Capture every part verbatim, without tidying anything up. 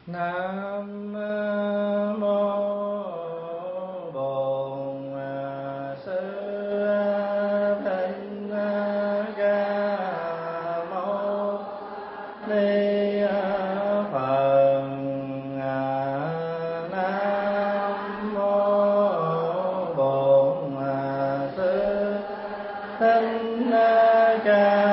Nam mô Bổn Sư Thích Ca Mâu Ni Phật. Nam mô Bổn Sư Thích Ca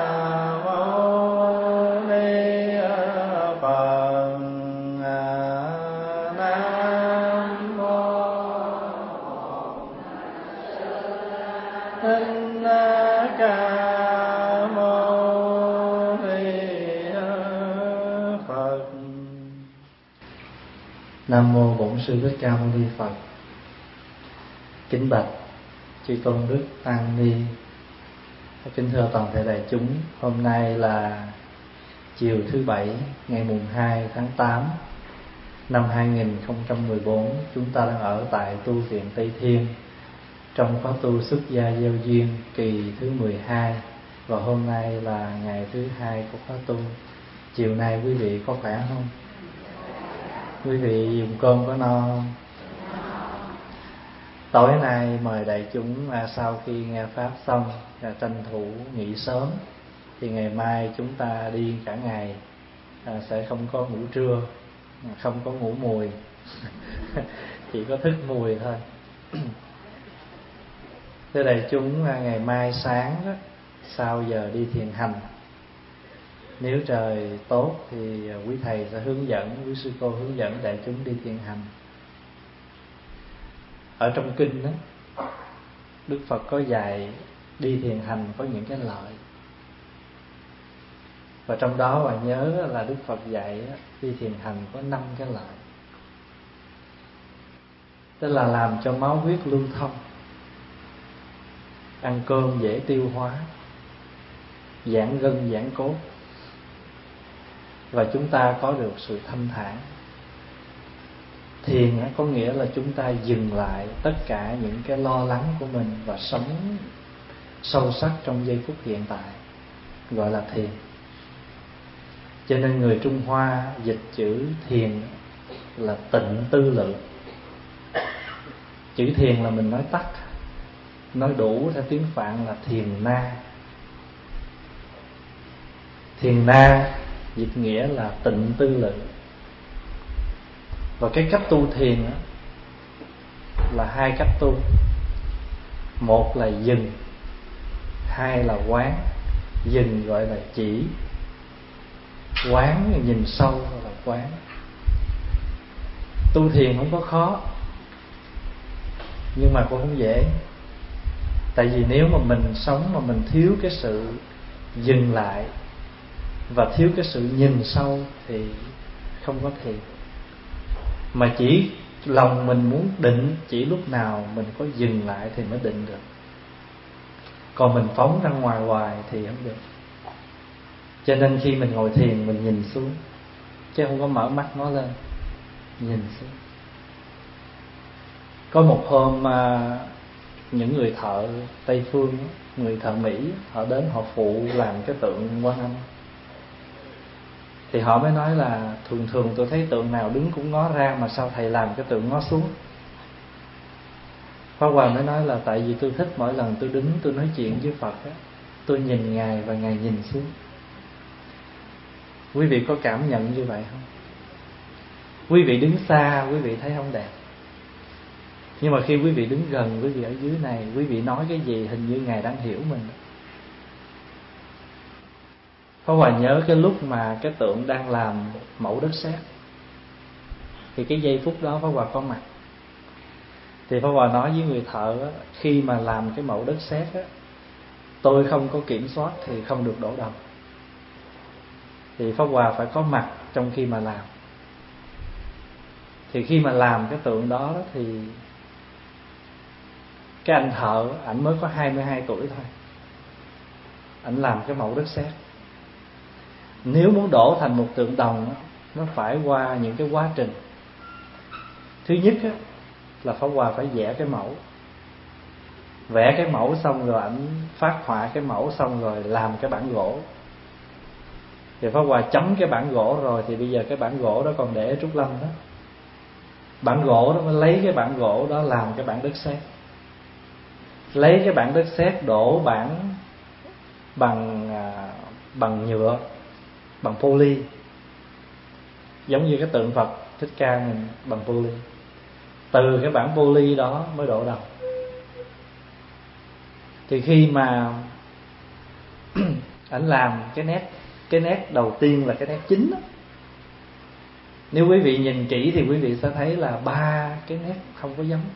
Nam mô Bổn Sư Thích Ca Mâu Ni Phật. Kính bạch chư tôn đức tăng ni, kính thưa toàn thể đại chúng. Hôm nay là chiều thứ bảy, ngày mùng hai tháng tám năm hai nghìn không trăm mười bốn. Chúng ta đang ở tại tu viện Tây Thiên trong khóa tu xuất gia gieo duyên kỳ thứ mười hai, và hôm nay là ngày thứ hai của khóa tu. Chiều nay quý vị có khỏe không? Quý vị dùng cơm có no không? Tối nay mời đại chúng à, sau khi nghe pháp xong là tranh thủ nghỉ sớm, thì ngày mai chúng ta đi cả ngày, à, sẽ không có ngủ trưa, không có ngủ mùi chỉ có thức mùi thôi. Thưa đại chúng, à, ngày mai sáng đó, sau giờ đi thiền hành, nếu trời tốt thì quý thầy sẽ hướng dẫn, quý sư cô hướng dẫn đại chúng đi thiền hành. Ở trong kinh đó, Đức Phật có dạy đi thiền hành có những cái lợi, và trong đó bạn nhớ là Đức Phật dạy đi thiền hành có năm cái lợi. Tức là làm cho máu huyết lưu thông, ăn cơm dễ tiêu hóa, giãn gân giãn cốt, và chúng ta có được sự thanh thản. Thiền có nghĩa là chúng ta dừng lại tất cả những cái lo lắng của mình và sống sâu sắc trong giây phút hiện tại, gọi là thiền. Cho nên người Trung Hoa dịch chữ thiền là tịnh tư lượng. Chữ thiền là mình nói tắt, nói đủ theo tiếng Phạn là thiền na. Thiền na dịch nghĩa là tịnh tư lượng. Và cái cách tu thiền đó là hai cách tu. Một là dừng, hai là quán. Dừng gọi là chỉ, quán nhìn sâu gọi là quán. Tu thiền không có khó, nhưng mà cũng không dễ. Tại vì nếu mà mình sống mà mình thiếu cái sự dừng lại và thiếu cái sự nhìn sâu thì không có thiền. Mà chỉ lòng mình muốn định, chỉ lúc nào mình có dừng lại thì mới định được. Còn mình phóng ra ngoài hoài thì không được. Cho nên khi mình ngồi thiền mình nhìn xuống, chứ không có mở mắt nó lên, nhìn xuống. Có một hôm à, những người thợ Tây Phương, người thợ Mỹ, họ đến họ phụ làm cái tượng Quan Âm. Thì họ mới nói là thường thường tôi thấy tượng nào đứng cũng ngó ra, mà sao thầy làm cái tượng ngó xuống? Pháp Hòa mới nói là tại vì tôi thích mỗi lần tôi đứng tôi nói chuyện với Phật á, tôi nhìn Ngài và Ngài nhìn xuống. Quý vị có cảm nhận như vậy không? Quý vị đứng xa quý vị thấy không đẹp, nhưng mà khi quý vị đứng gần, quý vị ở dưới này, quý vị nói cái gì hình như Ngài đang hiểu mình. Pháp Hòa nhớ cái lúc mà cái tượng đang làm mẫu đất sét, thì cái giây phút đó Pháp Hòa có mặt. Thì Pháp Hòa nói với người thợ á, khi mà làm cái mẫu đất sét á, tôi không có kiểm soát thì không được đổ đồng. Thì Pháp Hòa phải có mặt trong khi mà làm. Thì khi mà làm cái tượng đó, đó thì cái anh thợ, ảnh mới có hai mươi hai tuổi thôi, ảnh làm cái mẫu đất sét. Nếu muốn đổ thành một tượng đồng đó, nó phải qua những cái quá trình. Thứ nhất á, là Pháp Hòa phải vẽ cái mẫu. Vẽ cái mẫu xong rồi ảnh phát họa cái mẫu xong rồi làm cái bản gỗ. Thì Pháp Hòa chấm cái bản gỗ rồi, thì bây giờ cái bản gỗ đó còn để ở Trúc Lâm đó. Bản gỗ đó mới lấy cái bản gỗ đó làm cái bản đất sét. Lấy cái bản đất sét đổ bản bằng à, bằng nhựa, bằng poly, giống như cái tượng Phật Thích Ca mình bằng poly. Từ cái bản poly đó mới đổ đầu. Thì khi mà ảnh làm cái nét cái nét đầu tiên là cái nét chính đó, nếu quý vị nhìn kỹ thì quý vị sẽ thấy là ba cái nét không có giống.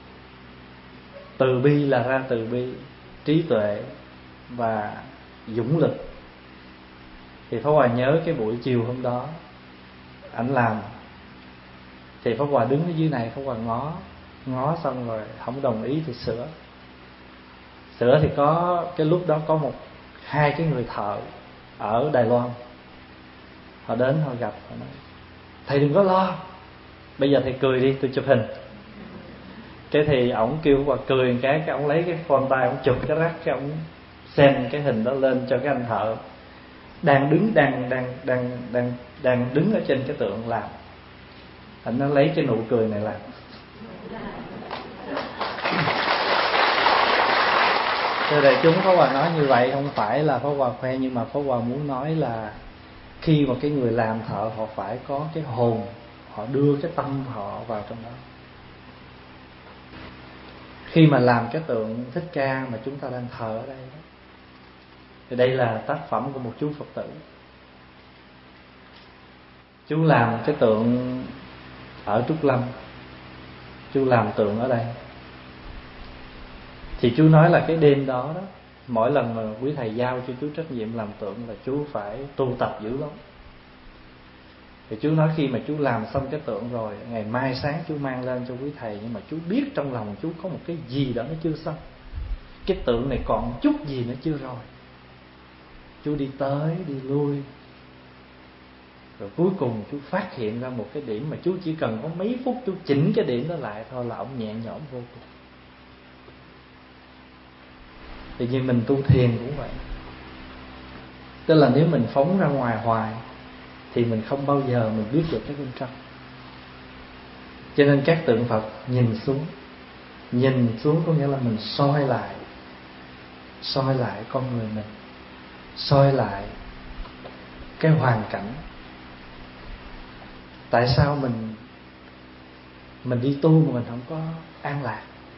Từ bi là ra từ bi, trí tuệ và dũng lực. Thì Pháp Hòa nhớ cái buổi chiều hôm đó ảnh làm, thì Pháp Hòa đứng ở dưới này, Pháp Hòa ngó ngó xong rồi không đồng ý thì sửa. Sửa thì có cái lúc đó có một hai cái người thợ ở Đài Loan, họ đến họ gặp, họ nói thầy đừng có lo, bây giờ thầy cười đi tôi chụp hình. Cái thì ổng kêu Pháp Hòa cười một cái, cái ổng lấy cái phone tay ổng chụp cái rắc, cái ổng xem cái hình đó lên cho cái anh thợ đang đứng đang đang đang đang đang đứng ở trên cái tượng làm. Anh nó lấy cái nụ cười này làm. Thưa đại chúng, Pháp Hòa nói như vậy không phải là Pháp Hòa khoe, nhưng mà Pháp Hòa muốn nói là khi mà cái người làm thợ họ phải có cái hồn, họ đưa cái tâm họ vào trong đó. Khi mà làm cái tượng Thích Ca mà chúng ta đang thờ ở đây đó, thì đây là tác phẩm của một chú Phật tử. Chú làm cái tượng ở Trúc Lâm, chú làm tượng ở đây. Thì chú nói là cái đêm đó đó, mỗi lần mà quý thầy giao cho chú trách nhiệm làm tượng là chú phải tu tập dữ lắm. Thì chú nói khi mà chú làm xong cái tượng rồi, ngày mai sáng chú mang lên cho quý thầy, nhưng mà chú biết trong lòng chú có một cái gì đó nó chưa xong. Cái tượng này còn chút gì nữa chưa rồi. Chú đi tới đi lui, rồi cuối cùng chú phát hiện ra một cái điểm mà chú chỉ cần có mấy phút chú chỉnh cái điểm đó lại thôi là ông nhẹ nhõm vô cùng. Thì như mình tu thiền cũng vậy. Tức là nếu mình phóng ra ngoài hoài thì mình không bao giờ mình biết được cái bên trong. Cho nên các tượng Phật nhìn xuống, nhìn xuống có nghĩa là mình soi lại, soi lại con người mình, soi lại cái hoàn cảnh. Tại sao mình mình đi tu mà mình không có an lạc?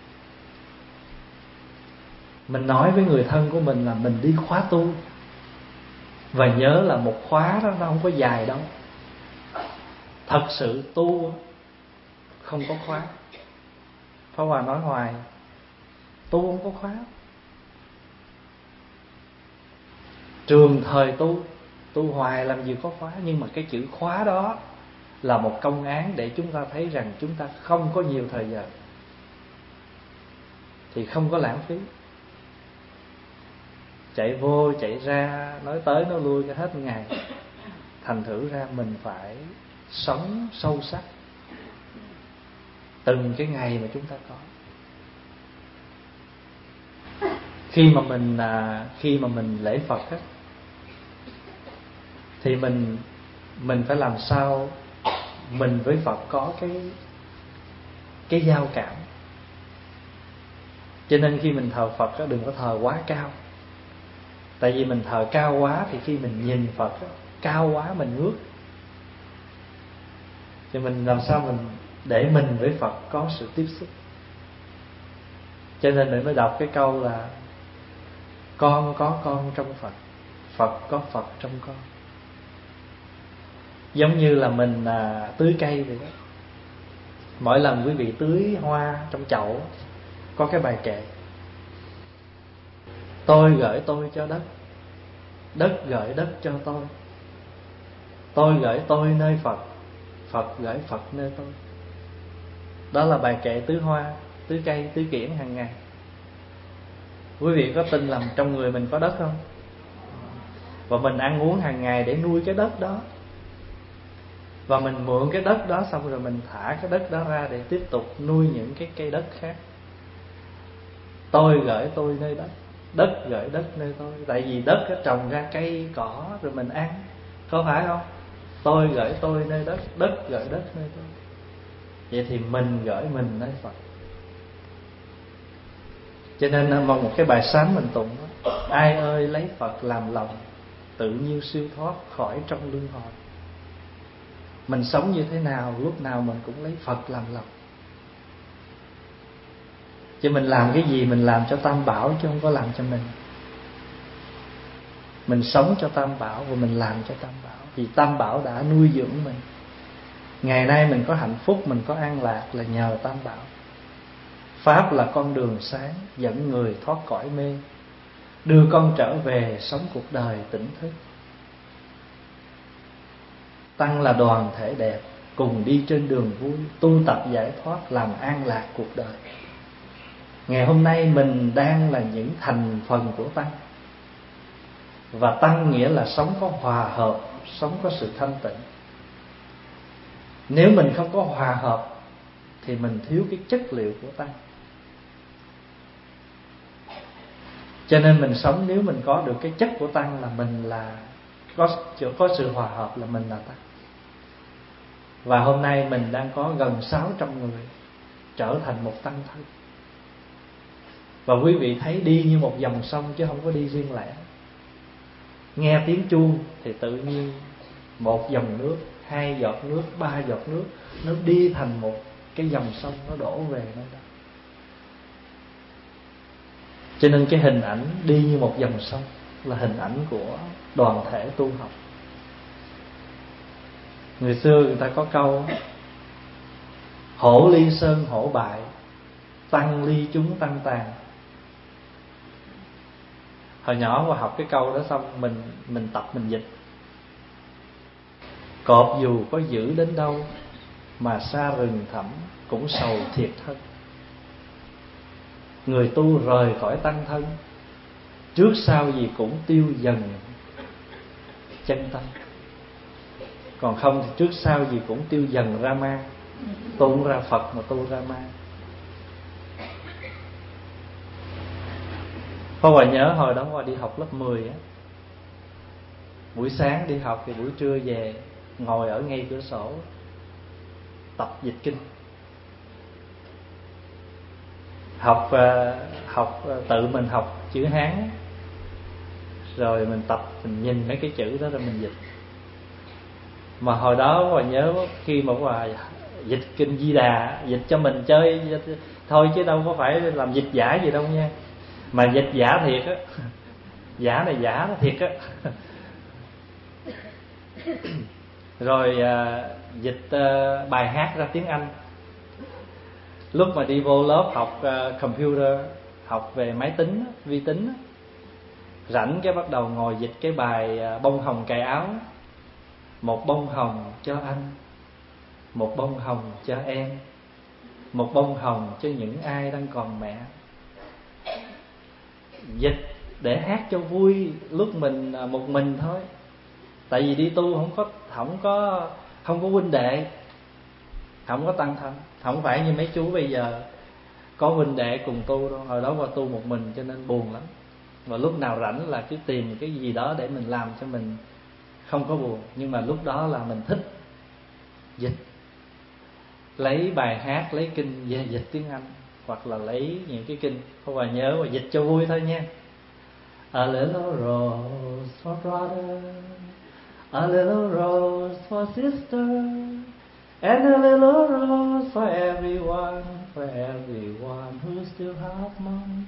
Mình nói với người thân của mình là mình đi khóa tu, và nhớ là một khóa đó nó không có dài đâu. Thật sự tu không có khóa. Pháp Hòa nói hoài, tu không có khóa. Trường thời tu, tu hoài làm gì có khóa. Nhưng mà cái chữ khóa đó là một công án để chúng ta thấy rằng chúng ta không có nhiều thời giờ, thì không có lãng phí. Chạy vô chạy ra, nói tới nói lui cái hết ngày. Thành thử ra mình phải sống sâu sắc từng cái ngày mà chúng ta có. Khi mà mình à, khi mà mình lễ Phật á, thì mình mình phải làm sao mình với Phật có cái cái giao cảm. Cho nên khi mình thờ Phật á, đừng có thờ quá cao. Tại vì mình thờ cao quá thì khi mình nhìn Phật á, cao quá mình ngước. Thì mình làm sao mình để mình với Phật có sự tiếp xúc. Cho nên mình mới đọc cái câu là con có con trong Phật, Phật có Phật trong con. Giống như là mình à, tưới cây vậy đó. Mỗi lần quý vị tưới hoa trong chậu có cái bài kệ: tôi gửi tôi cho đất, đất gửi đất cho tôi, tôi gửi tôi nơi Phật, Phật gửi Phật nơi tôi. Đó là bài kệ tưới hoa, tưới cây, tưới kiển hàng ngày. Quý vị có tin là trong người mình có đất không? Và mình ăn uống hàng ngày để nuôi cái đất đó. Và mình mượn cái đất đó xong rồi mình thả cái đất đó ra để tiếp tục nuôi những cái cây đất khác. Tôi gửi tôi nơi đất, đất gửi đất nơi tôi. Tại vì đất trồng ra cây cỏ rồi mình ăn. có phải không? Tôi gửi tôi nơi đất, đất gửi đất nơi tôi. Vậy thì mình gửi mình nơi Phật. Cho nên một cái bài sám mình tụng đó: ai ơi lấy Phật làm lòng, tự nhiên siêu thoát khỏi trong luân hồi. Mình sống như thế nào, lúc nào mình cũng lấy Phật làm lòng. Chứ mình làm cái gì mình làm cho Tam Bảo, chứ không có làm cho mình. Mình sống cho Tam Bảo và mình làm cho Tam Bảo, vì Tam Bảo đã nuôi dưỡng mình. Ngày nay mình có hạnh phúc, mình có an lạc là nhờ Tam Bảo. Pháp là con đường sáng dẫn người thoát cõi mê, đưa con trở về sống cuộc đời tỉnh thức. Tăng là đoàn thể đẹp, cùng đi trên đường vui, tu tập giải thoát, làm an lạc cuộc đời. Ngày hôm nay mình đang là những thành phần của Tăng. Và Tăng nghĩa là sống có hòa hợp, sống có sự thanh tịnh. Nếu mình không có hòa hợp thì mình thiếu cái chất liệu của Tăng. Cho nên mình sống, nếu mình có được cái chất của Tăng là mình là có, có sự hòa hợp là mình là Tăng. Và hôm nay mình đang có gần sáu trăm người trở thành một Tăng thân. Và quý vị thấy đi như một dòng sông chứ không có đi riêng lẻ. Nghe tiếng chuông thì tự nhiên một dòng nước, hai giọt nước, ba giọt nước, nó đi thành một cái dòng sông, nó đổ về nơi đó. Cho nên cái hình ảnh đi như một dòng sông là hình ảnh của đoàn thể tu học. Người xưa người ta có câu: hổ ly sơn hổ bại, tăng ly chúng tăng tàn. Hồi nhỏ qua học cái câu đó xong mình mình tập mình dịch. Cọp dù có dữ đến đâu, mà xa rừng thẳm cũng sầu thiệt thân. Người tu rời khỏi tăng thân, trước sau gì cũng tiêu dần chân tâm. Còn không thì trước sau gì cũng tiêu dần ra ma. Tu không ra Phật mà tu ra ma. Pháp Hòa nhớ hồi đó Hòa đi học lớp mười á, buổi sáng đi học thì buổi trưa về ngồi ở ngay cửa sổ tập dịch kinh. Học học tự mình học chữ Hán, rồi mình tập, mình nhìn mấy cái chữ đó rồi mình dịch. Mà hồi đó Hòa nhớ khi mà Hòa dịch kinh Di Đà, dịch cho mình chơi thôi chứ đâu có phải làm dịch giả gì đâu nha. Mà dịch giả thiệt á, giả này giả thiệt á. Rồi à, dịch à, bài hát ra tiếng Anh. Lúc mà đi vô lớp học uh, computer, học về máy tính, vi tính, rảnh cái bắt đầu ngồi dịch cái bài uh, bông hồng cài áo. Một bông hồng cho anh, một bông hồng cho em, một bông hồng cho những ai đang còn mẹ. Dịch để hát cho vui lúc mình uh, một mình thôi. Tại vì đi tu không có không có không có huynh đệ, không có tăng thân, không phải như mấy chú bây giờ có huynh đệ cùng tu đâu. Hồi đó qua tu một mình cho nên buồn lắm. Và lúc nào rảnh là cứ tìm cái gì đó để mình làm cho mình không có buồn. Nhưng mà lúc đó là mình thích dịch, lấy bài hát, lấy kinh về dịch tiếng Anh, hoặc là lấy những cái kinh không phải nhớ và dịch cho vui thôi nha. A little rose for brother, a little rose for sister, and a little rose for everyone, for everyone who still have money.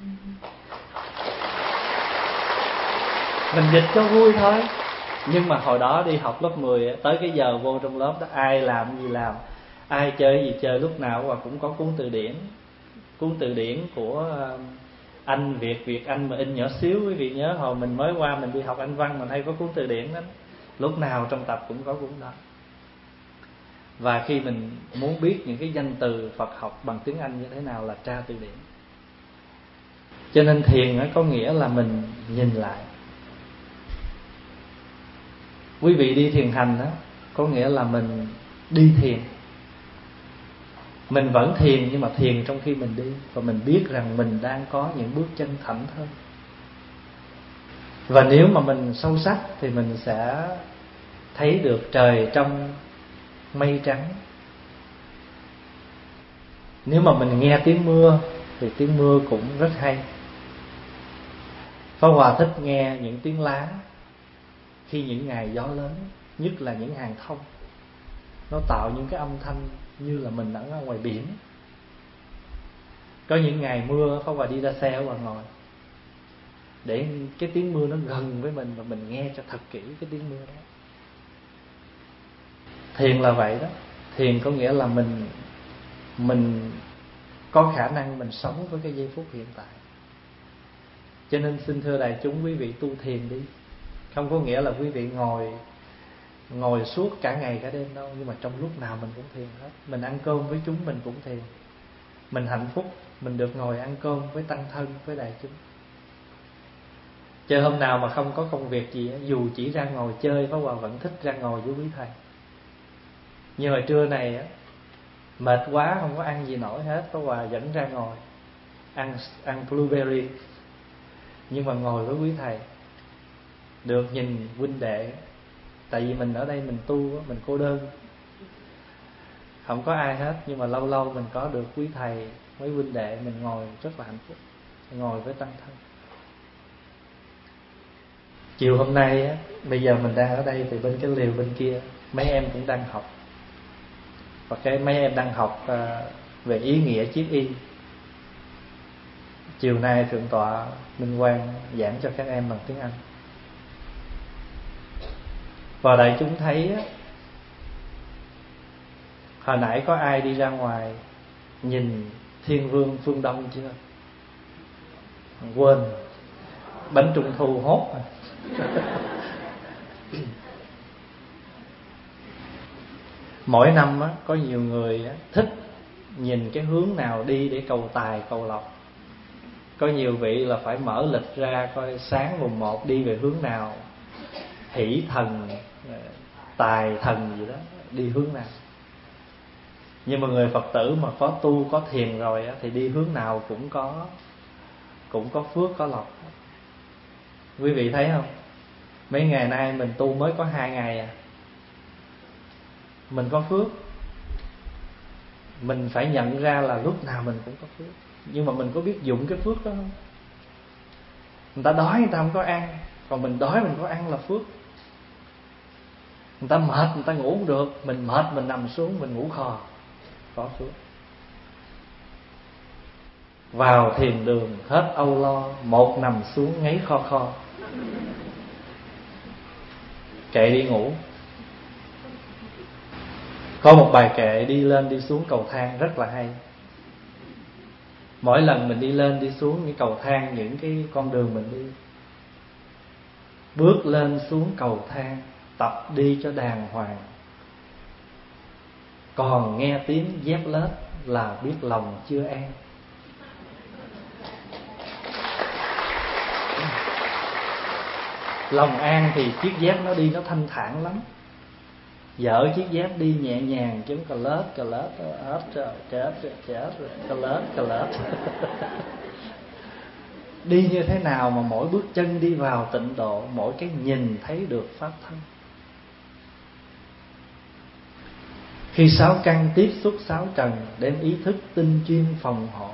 Mình dịch cho vui thôi. Nhưng mà hồi đó đi học lớp mười, tới cái giờ vô trong lớp đó, ai làm gì làm, ai chơi gì chơi, lúc nào hoặc cũng có cuốn từ điển. Cuốn từ điển của Anh Việt, Việt Anh mà in nhỏ xíu. Quý vị nhớ hồi mình mới qua mình đi học Anh văn, mình hay có cuốn từ điển đó. Lúc nào trong tập cũng có cuốn đó. Và khi mình muốn biết những cái danh từ Phật học bằng tiếng Anh như thế nào là tra từ điển. Cho nên thiền có nghĩa là mình nhìn lại. Quý vị đi thiền hành đó, có nghĩa là mình đi thiền. Mình vẫn thiền nhưng mà thiền trong khi mình đi. Và mình biết rằng mình đang có những bước chân thảnh thơi. Và nếu mà mình sâu sắc thì mình sẽ thấy được trời trong mây trắng. Nếu mà mình nghe tiếng mưa thì tiếng mưa cũng rất hay. Pháp Hòa thích nghe những tiếng lá khi những ngày gió lớn, nhất là những hàng thông. Nó tạo những cái âm thanh như là mình ở ngoài biển. Có những ngày mưa Pháp Hòa đi ra xe và ngồi để cái tiếng mưa nó gần với mình và mình nghe cho thật kỹ cái tiếng mưa đó. Thiền là vậy đó. Thiền có nghĩa là mình Mình có khả năng mình sống với cái giây phút hiện tại. Cho nên xin thưa đại chúng, quý vị tu thiền đi. Không có nghĩa là quý vị ngồi Ngồi suốt cả ngày cả đêm đâu. Nhưng mà trong lúc nào mình cũng thiền hết. Mình ăn cơm với chúng mình cũng thiền. Mình hạnh phúc mình được ngồi ăn cơm với tăng thân, với đại chúng. Chứ hôm nào mà không có công việc gì, dù chỉ ra ngồi chơi, Pháp Hòa vẫn thích ra ngồi với quý thầy. Như hồi trưa này á, mệt quá không có ăn gì nổi hết, Pháp Hòa dẫn ra ngồi ăn ăn blueberry, nhưng mà ngồi với quý thầy, được nhìn huynh đệ. Tại vì mình ở đây mình tu, mình cô đơn, không có ai hết, nhưng mà lâu lâu mình có được quý thầy, mấy huynh đệ, mình ngồi rất là hạnh phúc, ngồi với tăng thân. Chiều hôm nay á, bây giờ mình đang ở đây thì bên cái lều bên kia mấy em cũng đang học. Và cái mấy em đang học về ý nghĩa chiết y. Chiều nay Thượng tọa Minh Quang giảng cho các em bằng tiếng Anh. Và đại chúng thấy á, hồi nãy có ai đi ra ngoài nhìn Thiên Vương phương Đông chưa? Quên, bánh trung thu hốt à. Mỗi năm á, có nhiều người á, thích nhìn cái hướng nào đi để cầu tài cầu lộc. Có nhiều vị là phải mở lịch ra coi sáng mùng một đi về hướng nào, hỷ thần, tài thần gì đó, đi hướng nào. Nhưng mà người Phật tử mà có tu, có thiền rồi á, thì đi hướng nào cũng có Cũng có phước, có lộc. Quý vị thấy không? Mấy ngày nay mình tu mới có hai ngày à, mình có phước. Mình phải nhận ra là lúc nào mình cũng có phước. Nhưng mà mình có biết dụng cái phước đó không? Người ta đói người ta không có ăn, còn mình đói mình có ăn là phước. Người ta mệt người ta ngủ không được, mình mệt mình nằm xuống mình ngủ khò, có phước. Vào thiền đường hết âu lo, một nằm xuống ngáy kho kho, kệ đi ngủ. Có một bài kệ đi lên đi xuống cầu thang rất là hay. Mỗi lần mình đi lên đi xuống những cầu thang, những cái con đường mình đi, bước lên xuống cầu thang, tập đi cho đàng hoàng. Còn nghe tiếng dép lết là biết lòng chưa an. Lòng an thì chiếc dép nó đi nó thanh thản lắm. Dở chiếc dép đi nhẹ nhàng chứ cà lết cà lết ớt trời chết rồi chết rồi cà lết cà lết. Đi như thế nào mà mỗi bước chân đi vào tịnh độ, mỗi cái nhìn thấy được pháp thân. Khi sáu căn tiếp xúc sáu trần, đem ý thức tinh chuyên phòng hộ.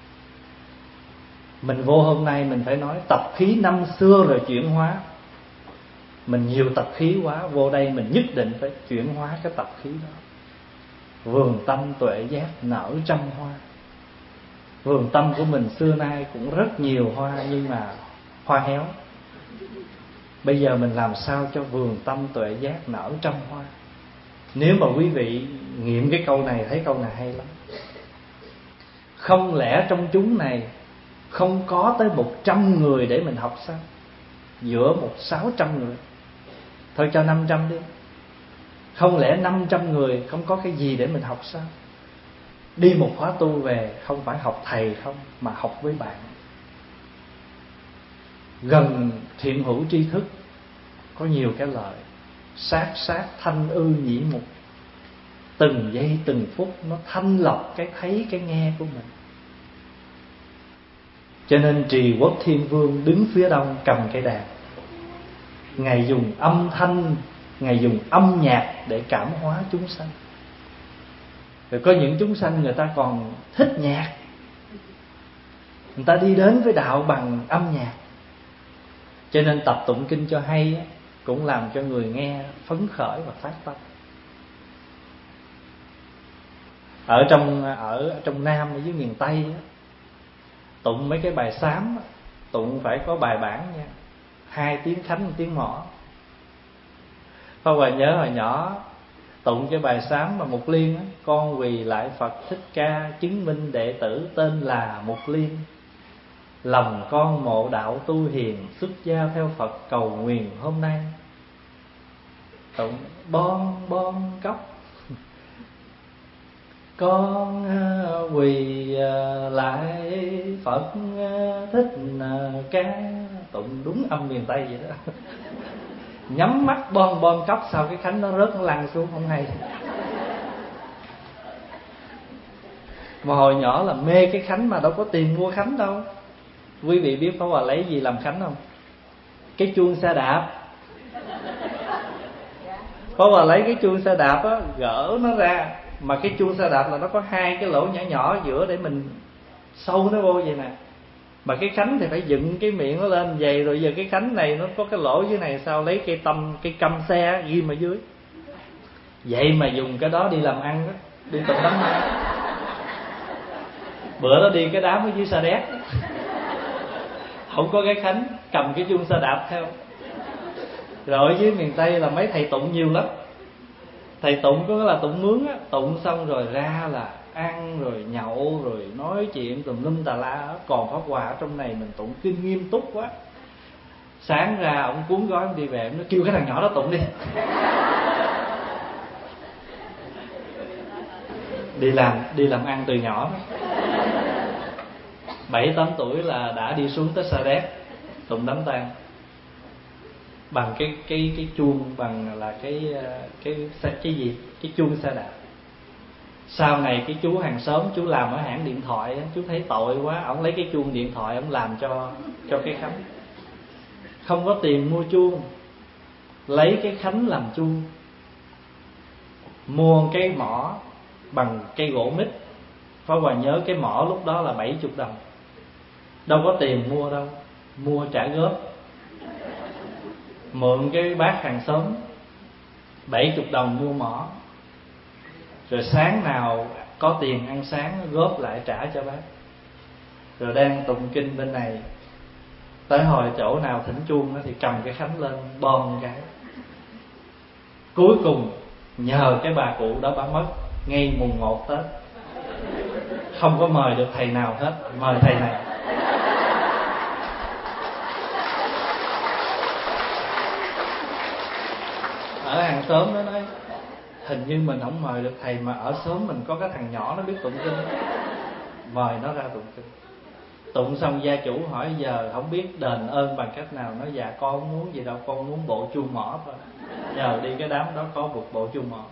Mình vô hôm nay mình phải nói tập khí năm xưa rồi chuyển hóa. Mình nhiều tập khí quá, vô đây mình nhất định phải chuyển hóa cái tập khí đó. Vườn tâm tuệ giác nở trăm hoa. Vườn tâm của mình xưa nay cũng rất nhiều hoa, nhưng mà hoa héo. Bây giờ mình làm sao cho vườn tâm tuệ giác nở trăm hoa. Nếu mà quý vị nghiệm cái câu này, thấy câu này hay lắm. Không lẽ trong chúng này không có tới một trăm người để mình học sao? Giữa một sáu trăm người, thôi cho năm trăm đi. Không lẽ năm trăm người không có cái gì để mình học sao? Đi một khóa tu về không phải học thầy không, mà học với bạn. Gần thiện hữu tri thức có nhiều cái lợi. Sát sát thanh ư nhĩ mục. Từng giây từng phút nó thanh lọc cái thấy cái nghe của mình. Cho nên Trì Quốc Thiên Vương đứng phía đông cầm cây đàn. Ngài dùng âm thanh Ngài dùng âm nhạc để cảm hóa chúng sanh. Rồi có những chúng sanh người ta còn thích nhạc, người ta đi đến với đạo bằng âm nhạc. Cho nên tập tụng kinh cho hay cũng làm cho người nghe phấn khởi và phát tâm. Ở trong ở trong Nam, ở dưới miền Tây tụng mấy cái bài sám, tụng phải có bài bản nha, hai tiếng khánh, một tiếng mõ. Pháp Hòa nhớ hồi nhỏ tụng cái bài sám mà Mục Liên á: con quỳ lại Phật Thích Ca, chứng minh đệ tử tên là Mục Liên. Lòng con mộ đạo tu hiền, xuất gia theo Phật cầu nguyện hôm nay. Tụng bon bon cốc, con quỳ lại Phật Thích Ca. Tụng đúng âm miền Tây vậy đó. Nhắm mắt bon bon cốc, sau cái khánh nó rớt, nó lăn xuống không hay. Mà hồi nhỏ là mê cái khánh mà đâu có tiền mua khánh đâu. Quý vị biết Pháp Hòa lấy gì làm khánh không? Cái chuông xe đạp. Pháp Hòa lấy cái chuông xe đạp á, gỡ nó ra. Mà cái chuông xe đạp là nó có hai cái lỗ nhỏ nhỏ giữa để mình sâu nó vô vậy nè. Mà cái khánh thì phải dựng cái miệng nó lên vậy. Rồi giờ cái khánh này nó có cái lỗ dưới này, sao lấy cây tâm, cây căm xe ghim ở dưới. Vậy mà dùng cái đó đi làm ăn đó, đi tụng đám ăn. Bữa đó đi cái đám ở dưới Sa Đéc, không có cái khánh, cầm cái chuông xe đạp theo. Rồi ở dưới miền Tây là mấy thầy tụng nhiều lắm. Thầy tụng có là tụng mướn á, tụng xong rồi ra là ăn rồi nhậu rồi nói chuyện tùm lum tà la. Còn Pháp Hòa ở trong này mình tụng kinh nghiêm túc quá. Sáng ra ông cuốn gói ông đi về, nó kêu cái thằng nhỏ đó tụng đi. Đi làm đi làm ăn từ nhỏ đó. Bảy tám tuổi là đã đi xuống tới Sa Đéc tụng đám tang bằng cái cái cái chuông, bằng là cái cái cái, cái gì cái chuông xe đạp. Sau này cái chú hàng xóm, chú làm ở hãng điện thoại, chú thấy tội quá, ổng lấy cái chuông điện thoại ổng làm cho cho cái khánh. Không có tiền mua chuông, lấy cái khánh làm chuông, mua cái mõ bằng cây gỗ mít. Pháp Hòa nhớ cái mõ lúc đó là bảy mươi đồng. Đâu có tiền mua đâu, mua trả góp. Mượn cái bác hàng xóm bảy mươi đồng mua mõ. Rồi sáng nào có tiền ăn sáng góp lại trả cho bác. Rồi đang tụng kinh bên này, tới hồi chỗ nào thỉnh chuông thì cầm cái khánh lên bon cái. Cuối cùng nhờ cái bà cụ đó bà mất ngay mùng một Tết. Không có mời được thầy nào hết, mời thầy này. Ở hàng xóm nó nói hình như mình không mời được thầy, mà ở xóm mình có cái thằng nhỏ nó biết tụng kinh, mời nó ra tụng kinh. Tụng xong gia chủ hỏi giờ không biết đền ơn bằng cách nào. Nói dạ con không muốn gì đâu, con muốn bộ chuông mõ thôi. Nhờ đi cái đám đó có một bộ chuông mõ.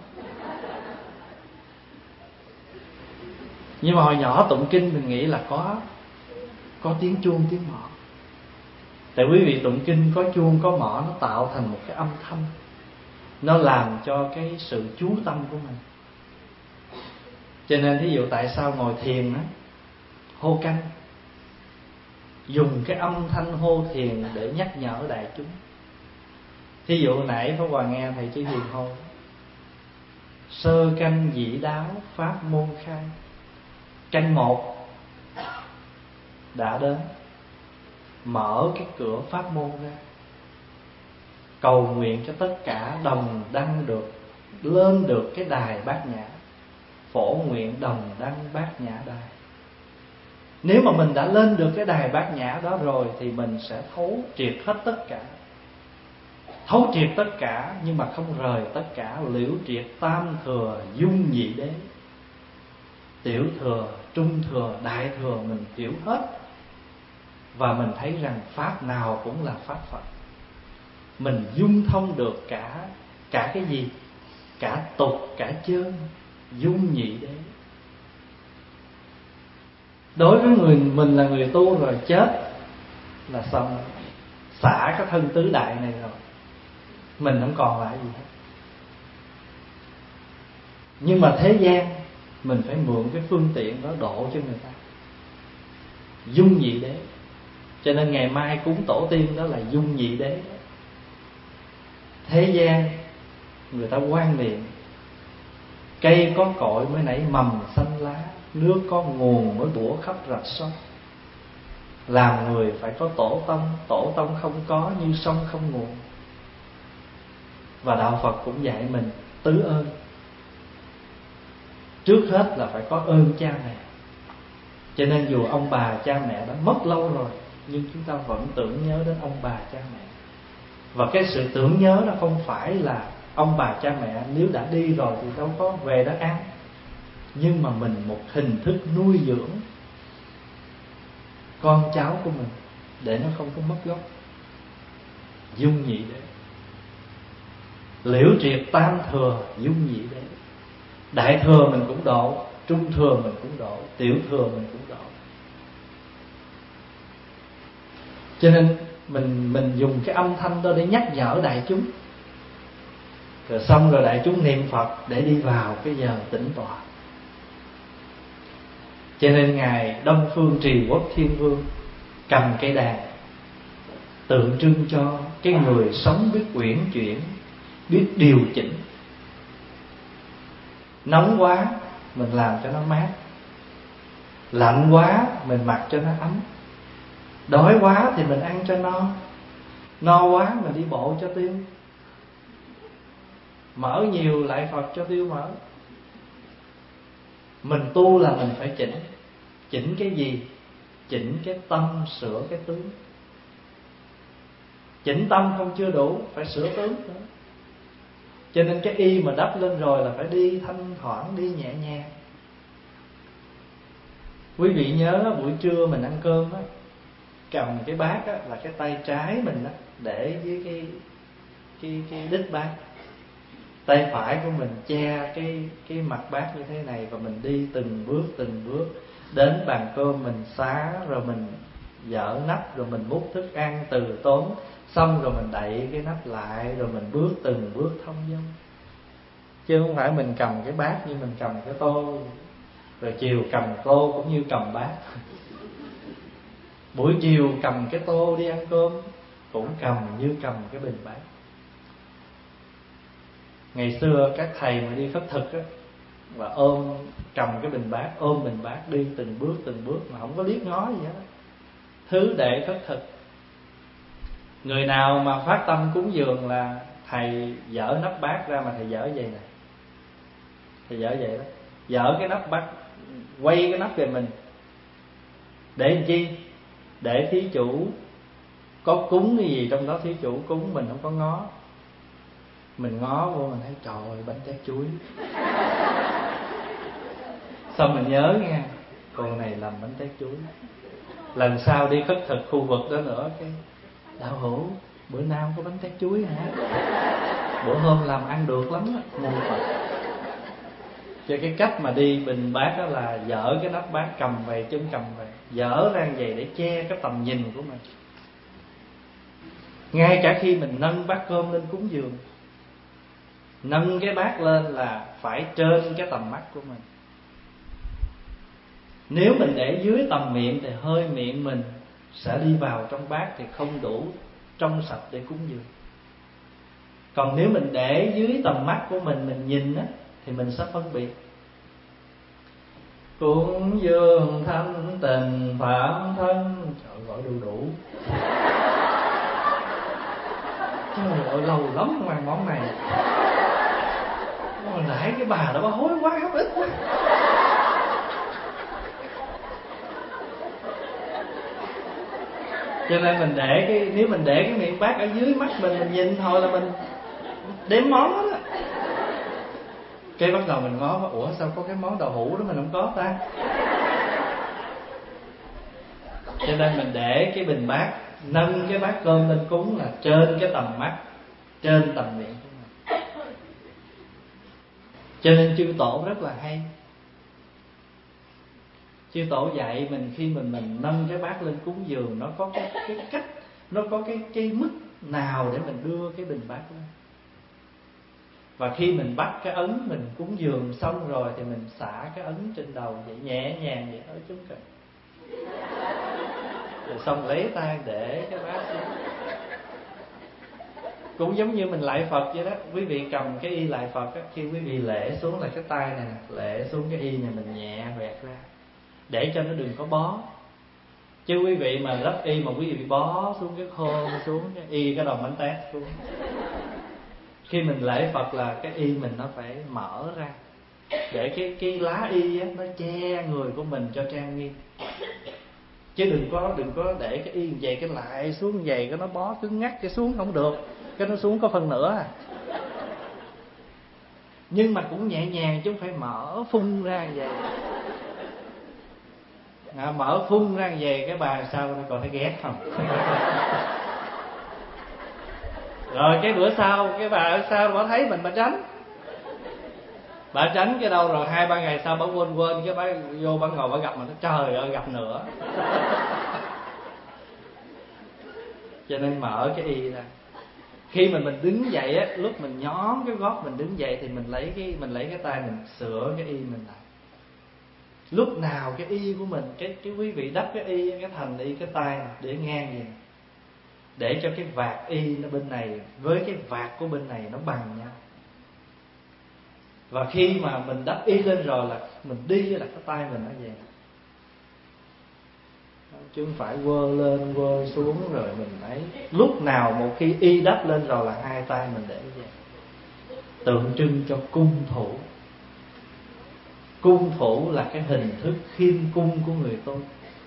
Nhưng mà hồi nhỏ tụng kinh mình nghĩ là có có tiếng chuông tiếng mõ. Tại quý vị tụng kinh có chuông có mõ, nó tạo thành một cái âm thanh, nó làm cho cái sự chú tâm của mình. Cho nên thí dụ tại sao ngồi thiền á, hô canh, dùng cái âm thanh hô thiền để nhắc nhở đại chúng. Thí dụ nãy Pháp Hòa nghe thầy Chí Hiền hô sơ canh dĩ đáo pháp môn khai. Canh một đã đến, mở cái cửa pháp môn ra, cầu nguyện cho tất cả đồng đăng được, lên được cái đài bát nhã. Phổ nguyện đồng đăng bát nhã đài. Nếu mà mình đã lên được cái đài bát nhã đó rồi thì mình sẽ thấu triệt hết tất cả. Thấu triệt tất cả nhưng mà không rời tất cả. Liễu triệt tam thừa dung nhị đế. Tiểu thừa, trung thừa, đại thừa mình hiểu hết. Và mình thấy rằng pháp nào cũng là pháp Phật. Mình dung thông được cả cả cái gì? Cả tục, cả chân, dung nhị đế. Đối với người mình là người tu rồi, chết là xong, xả cái thân tứ đại này rồi, mình không còn lại gì hết. Nhưng mà thế gian mình phải mượn cái phương tiện đó độ cho người ta. Dung nhị đế. Cho nên ngày mai cúng tổ tiên đó là dung nhị đế đó. Thế gian người ta quan niệm cây có cội mới nảy mầm xanh lá, nước có nguồn mới bủa khắp rạch sông. Làm người phải có tổ tông, tổ tông không có như sông không nguồn. Và đạo Phật cũng dạy mình tứ ơn. Trước hết là phải có ơn cha mẹ. Cho nên dù ông bà cha mẹ đã mất lâu rồi, nhưng chúng ta vẫn tưởng nhớ đến ông bà cha mẹ. Và cái sự tưởng nhớ nó không phải là ông bà cha mẹ nếu đã đi rồi thì đâu có về đó ăn, nhưng mà mình một hình thức nuôi dưỡng con cháu của mình để nó không có mất gốc. Dung nhị đế. Liễu triệt tam thừa dung nhị đế. Đại thừa mình cũng độ, trung thừa mình cũng độ, tiểu thừa mình cũng độ. Cho nên mình mình dùng cái âm thanh đó để nhắc nhở đại chúng. Rồi xong rồi đại chúng niệm Phật để đi vào cái giờ tĩnh tọa. Cho nên Ngài Đông Phương Trì Quốc Thiên Vương cầm cây đàn, tượng trưng cho cái người sống biết uyển chuyển, biết điều chỉnh. Nóng quá mình làm cho nó mát, lạnh quá mình mặc cho nó ấm, đói quá thì mình ăn cho no, no quá mình đi bộ cho tiêu, mỡ nhiều lại Phật cho tiêu mỡ. Mình tu là mình phải chỉnh. Chỉnh cái gì? Chỉnh cái tâm, sửa cái tướng. Chỉnh tâm không chưa đủ, phải sửa tướng nữa. Cho nên cái y mà đắp lên rồi là phải đi thanh thoảng, đi nhẹ nhàng. Quý vị nhớ buổi trưa mình ăn cơm á, cầm cái bát á, là cái tay trái mình á, để dưới cái cái cái đít bát. Tay phải của mình che cái cái mặt bát như thế này, và mình đi từng bước từng bước đến bàn cơm, mình xá rồi mình dỡ nắp, rồi mình múc thức ăn từ tốn, xong rồi mình đậy cái nắp lại, rồi mình bước từng bước thông dong. Chứ không phải mình cầm cái bát như mình cầm cái tô, rồi chiều cầm tô cũng như cầm bát. Buổi chiều cầm cái tô đi ăn cơm cũng cầm như cầm cái bình bát. Ngày xưa các thầy mà đi khất thực á, và ôm cầm cái bình bát, ôm bình bát đi từng bước từng bước mà không có liếc ngó gì hết. Thứ đệ khất thực. Người nào mà phát tâm cúng dường là thầy dỡ nắp bát ra, mà thầy dỡ vậy nè, thầy dỡ vậy đó, dỡ cái nắp bát, quay cái nắp về mình. Để làm chi? Để thí chủ có cúng cái gì trong đó, thí chủ cúng mình không có ngó. Mình ngó vô mình thấy trời ơi, bánh tét chuối. Xong mình nhớ nghe, cô này làm bánh tét chuối. Lần sau đi khất thực khu vực đó nữa, cái đạo hữu bữa nào có bánh tét chuối hả? Bữa hôm làm ăn được lắm á, mong Phật. Cho cái cách mà đi bình bát đó là dỡ cái nắp bát cầm về, chứ không cầm về, dỡ ra về để che cái tầm nhìn của mình. Ngay cả khi mình nâng bát cơm lên cúng dường, nâng cái bát lên là phải trên cái tầm mắt của mình. Nếu mình để dưới tầm miệng thì hơi miệng mình sẽ đi vào trong bát thì không đủ trong sạch để cúng dường. Còn nếu mình để dưới tầm mắt của mình, mình nhìn á, thì mình sẽ phân biệt. Cúng dường thanh tình phạm thân. Trời gọi đủ đủ. Trời ơi lâu lắm không ăn món này. Hồi nãy cái bà đó bà hối quá, hấp ít quá. Cho nên mình để cái, nếu mình để cái miệng bát ở dưới mắt mình, mình nhìn thôi là mình đếm món đó. Cái bắt đầu mình ngó, ủa sao có cái món đậu hũ đó mình không có ta? Cho nên mình để cái bình bát, nâng cái bát cơm lên cúng là trên cái tầm mắt, trên tầm miệng của mình. Cho nên chư tổ rất là hay. Chư tổ dạy mình khi mình mình nâng cái bát lên cúng dường, nó có cái, cái cách, nó có cái cái mức nào để mình đưa cái bình bát lên. Và khi mình bắt cái ấn, mình cúng dường xong rồi thì mình xả cái ấn trên đầu vậy, nhẹ nhàng vậy thôi, chút cần. Rồi xong lấy tay để cái bát xuống. Cũng giống như mình lạy Phật vậy đó. Quý vị cầm cái y lạy Phật á, khi quý vị lễ xuống là cái tay này nè, lễ xuống cái y này mình nhẹ vẹt ra, để cho nó đừng có bó. Chứ quý vị mà lắp y mà quý vị bị bó xuống cái khôn xuống cái y cái đầu bánh tét xuống. Khi mình lễ Phật là cái y mình nó phải mở ra, để cái cái lá y á, nó che người của mình cho trang nghiêm. Chứ đừng có đừng có để cái y vậy cái lại xuống vậy cái nó bó cứng ngắc, cái xuống không được, cái nó xuống có phần nữa à. Nhưng mà cũng nhẹ nhàng chứ không phải mở phun ra vậy. À, mở phun ra về cái bà sao nó còn thấy ghét không? Rồi cái bữa sau cái bà ở sau bà thấy mình bà tránh. Bà tránh cái đâu rồi hai ba ngày sau bà quên quên cái bà vô bà ngồi bà gặp mình, trời ơi gặp nữa. Cho nên mở cái y ra. Khi mà mình đứng dậy á, lúc mình nhón cái gót mình đứng dậy thì mình lấy cái mình lấy cái tay mình sửa cái y mình lại. Lúc nào cái y của mình, cái cái quý vị đắp cái y, cái thành y cái tay này, để ngang vậy, để cho cái vạt y nó bên này với cái vạt của bên này nó bằng nhau. Và khi mà mình đắp y lên rồi là mình đi là cái tay mình nó về, chứ không phải quơ lên quơ xuống rồi mình ấy. Lúc nào một khi y đắp lên rồi là hai tay mình để về, tượng trưng cho cung thủ. Cung thủ là cái hình thức khiêm cung của người tu.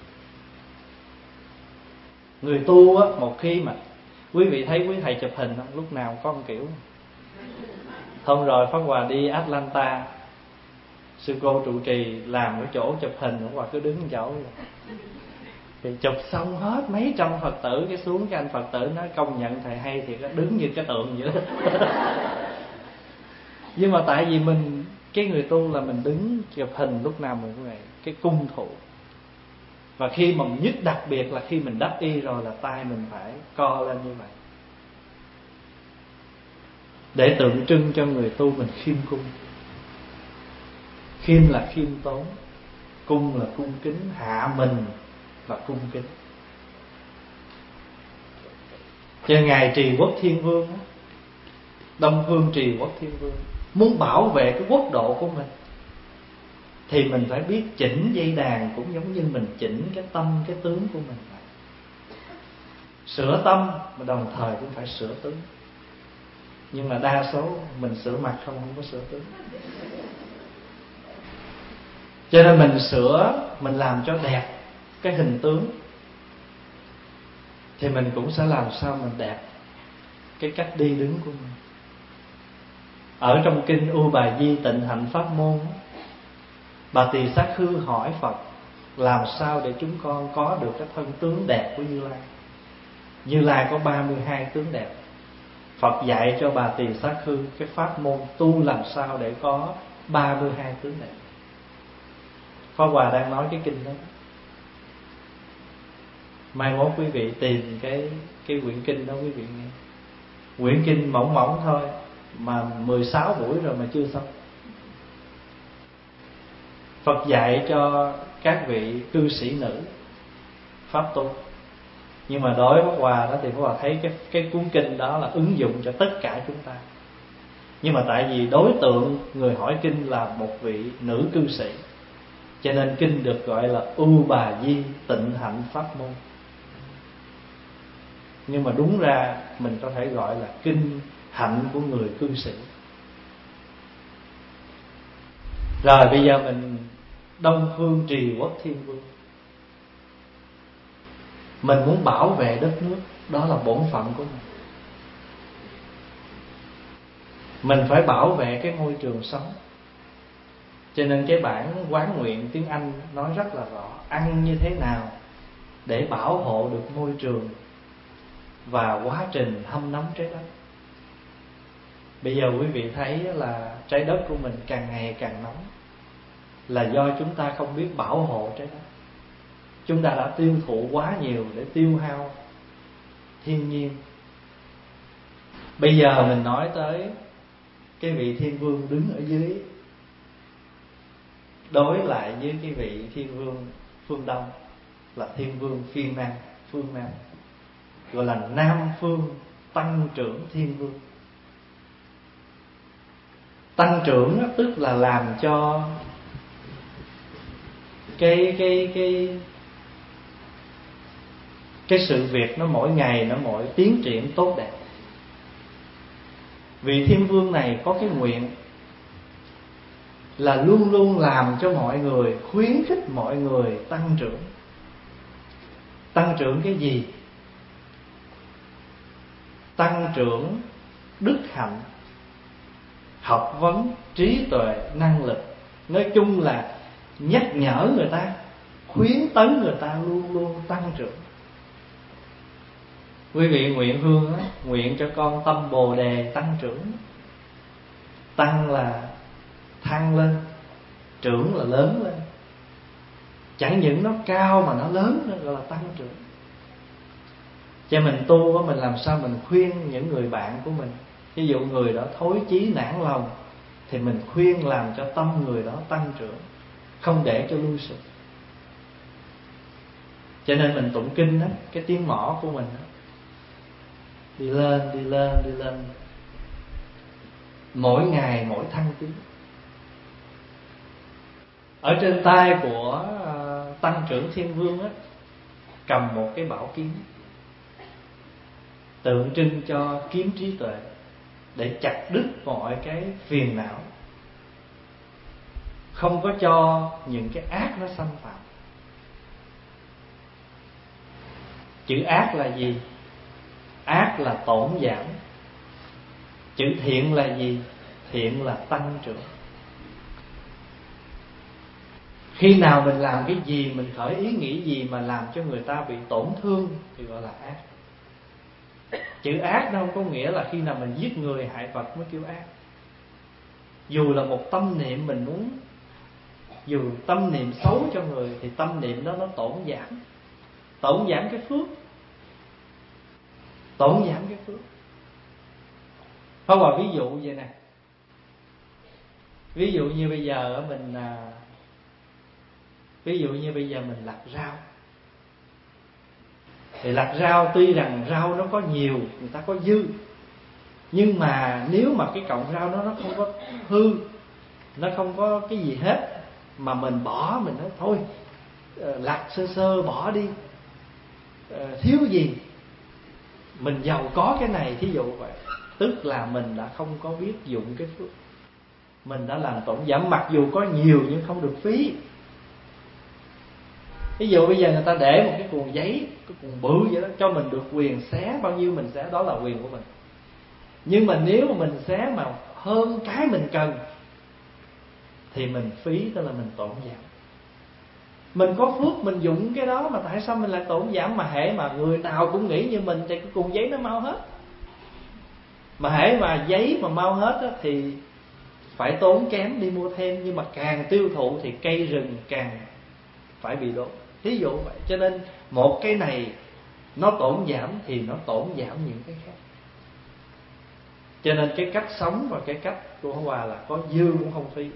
Người tu á, một khi mà quý vị thấy quý thầy chụp hình không, lúc nào có một kiểu. Hôm rồi Pháp Hòa đi Atlanta, sư cô trụ trì làm cái chỗ chụp hình, Pháp Hòa cứ đứng chỗ vậy. Thì chụp xong hết mấy trăm Phật tử, cái xuống cái anh Phật tử nói công nhận thầy hay thì đứng như cái tượng vậy đó. Nhưng mà tại vì mình, cái người tu là mình đứng chụp hình lúc nào mình cũng vậy, cái cung thủ. Và khi mà nhất đặc biệt là khi mình đắp y rồi là tay mình phải co lên như vậy, để tượng trưng cho người tu mình khiêm cung. Khiêm là khiêm tốn, cung là cung kính, hạ mình và cung kính. Cho Ngài Trì Quốc Thiên Vương, Đông Phương Trì Quốc Thiên Vương muốn bảo vệ cái quốc độ của mình thì mình phải biết chỉnh dây đàn, cũng giống như mình chỉnh cái tâm, cái tướng của mình vậy. Sửa tâm mà đồng thời cũng phải sửa tướng. Nhưng mà đa số mình sửa mặt không, không có sửa tướng. Cho nên mình sửa, mình làm cho đẹp cái hình tướng thì mình cũng sẽ làm sao mình đẹp cái cách đi đứng của mình. Ở trong kinh U Bà Di Tịnh Hạnh Pháp Môn, Bà Tỳ Sát Khư hỏi Phật làm sao để chúng con có được cái thân tướng đẹp của Như Lai. Như Lai có ba mươi hai tướng đẹp. Phật dạy cho Bà Tỳ Sát Khư cái pháp môn tu làm sao để có ba mươi hai tướng đẹp. Pháp Hòa đang nói cái kinh đó. Mai mốt quý vị tìm cái cái quyển kinh đó quý vị nghe. Quyển kinh mỏng mỏng thôi mà mười sáu buổi rồi mà chưa xong. Phật dạy cho các vị cư sĩ nữ pháp tu. Nhưng mà đối với Pháp Hòa đó thì Pháp Hòa thấy cái, cái cuốn kinh đó là ứng dụng cho tất cả chúng ta. Nhưng mà tại vì đối tượng người hỏi kinh là một vị nữ cư sĩ, cho nên kinh được gọi là U Bà Di Tịnh Hạnh Pháp Môn. Nhưng mà đúng ra mình có thể gọi là kinh hạnh của người cư sĩ. Rồi bây giờ mình Đông Phương Trì Quốc Thiên Vương, mình muốn bảo vệ đất nước, đó là bổn phận của mình. Mình phải bảo vệ cái môi trường sống. Cho nên cái bản quán nguyện tiếng Anh nói rất là rõ, ăn như thế nào để bảo hộ được môi trường và quá trình hâm nóng trái đất. Bây giờ quý vị thấy là trái đất của mình càng ngày càng nóng, là do chúng ta không biết bảo hộ trái đất. Chúng ta đã tiêu thụ quá nhiều để tiêu hao thiên nhiên. Bây giờ mình nói tới cái vị thiên vương đứng ở dưới đối lại với cái vị thiên vương phương Đông là thiên vương phiên Nam, phương Nam, gọi là Nam Phương Tăng Trưởng Thiên Vương. Tăng trưởng tức là làm cho cái cái cái cái sự việc nó mỗi ngày nó mỗi tiến triển tốt đẹp. Vị thiên vương này có cái nguyện là luôn luôn làm cho mọi người, khuyến khích mọi người tăng trưởng. Tăng trưởng cái gì? Tăng trưởng đức hạnh, học vấn, trí tuệ, năng lực. Nói chung là nhắc nhở người ta, khuyến tấn người ta luôn luôn tăng trưởng. Quý vị nguyện hương á, nguyện cho con tâm Bồ Đề tăng trưởng. Tăng là thăng lên, trưởng là lớn lên. Chẳng những nó cao mà nó lớn nữa, gọi là tăng trưởng. Cho mình tu á, mình làm sao mình khuyên những người bạn của mình. Ví dụ người đó thối chí nản lòng thì mình khuyên làm cho tâm người đó tăng trưởng, không để cho lui sụp. Cho nên mình tụng kinh đó, cái tiếng mõ của mình đó, đi lên, đi lên, đi lên, mỗi ngày mỗi thăng tiến. Ở trên tay của Tăng Trưởng Thiên Vương á, cầm một cái bảo kiếm, tượng trưng cho kiếm trí tuệ, để chặt đứt mọi cái phiền não, không có cho những cái ác nó xâm phạm. Chữ ác là gì? Ác là tổn giảm. Chữ thiện là gì? Thiện là tăng trưởng. Khi nào mình làm cái gì, mình khởi ý nghĩ gì mà làm cho người ta bị tổn thương thì gọi là ác. Chữ ác nó không có nghĩa là khi nào mình giết người hại vật mới kêu ác. Dù là một tâm niệm mình muốn, dù tâm niệm xấu cho người thì tâm niệm đó nó tổn giảm. Tổn giảm cái phước, tổn giảm cái phước. Có một ví dụ vậy nè. Ví dụ như bây giờ mình Ví dụ như bây giờ mình lặt rau, thì lặt rau tuy rằng rau nó có nhiều, người ta có dư, nhưng mà nếu mà cái cọng rau đó nó không có hư, nó không có cái gì hết, mà mình bỏ, mình nói thôi lặt sơ sơ bỏ đi, thiếu gì, mình giàu có cái này, thí dụ vậy, tức là mình đã không có biết dụng cái phước, mình đã làm tổn giảm. Mặc dù có nhiều nhưng không được phí. Ví dụ bây giờ người ta để một cái cuộn giấy, cái cuộn bự vậy đó, cho mình được quyền xé bao nhiêu mình xé, đó là quyền của mình. Nhưng mà nếu mà mình xé mà hơn cái mình cần thì mình phí, tức là mình tổn giảm. Mình có phước mình dụng cái đó, mà tại sao mình lại tổn giảm? Mà hễ mà người nào cũng nghĩ như mình thì cái cuộn giấy nó mau hết. Mà hễ mà giấy mà mau hết á, thì phải tốn kém đi mua thêm. Nhưng mà càng tiêu thụ thì cây rừng càng phải bị đốt. Thí dụ vậy. Cho nên một cái này nó tổn giảm thì nó tổn giảm những cái khác. Cho nên cái cách sống và cái cách của Hòa là có dư cũng không phí.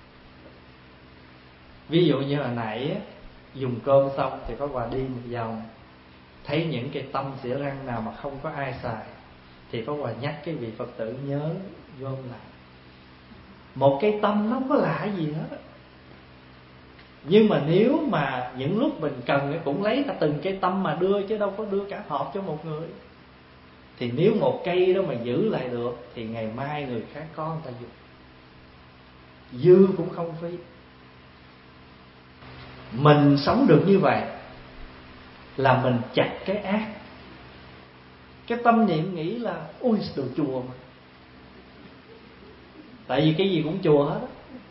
Ví dụ như hồi nãy á, dùng cơm xong thì có Hòa đi một vòng, thấy những cái tâm xỉa răng nào mà không có ai xài thì có Hòa nhắc cái vị Phật tử nhớ gom lại. Một cái tâm nó không có lạ gì hết, nhưng mà nếu mà những lúc mình cần cũng lấy cả từng cái tâm mà đưa, chứ đâu có đưa cả hộp cho một người. Thì nếu một cây đó mà giữ lại được thì ngày mai người khác có người ta dùng. Dư cũng không phí. Mình sống được như vậy là mình chặt cái ác. Cái tâm niệm nghĩ là ôi đồ chùa mà, tại vì cái gì cũng chùa hết á.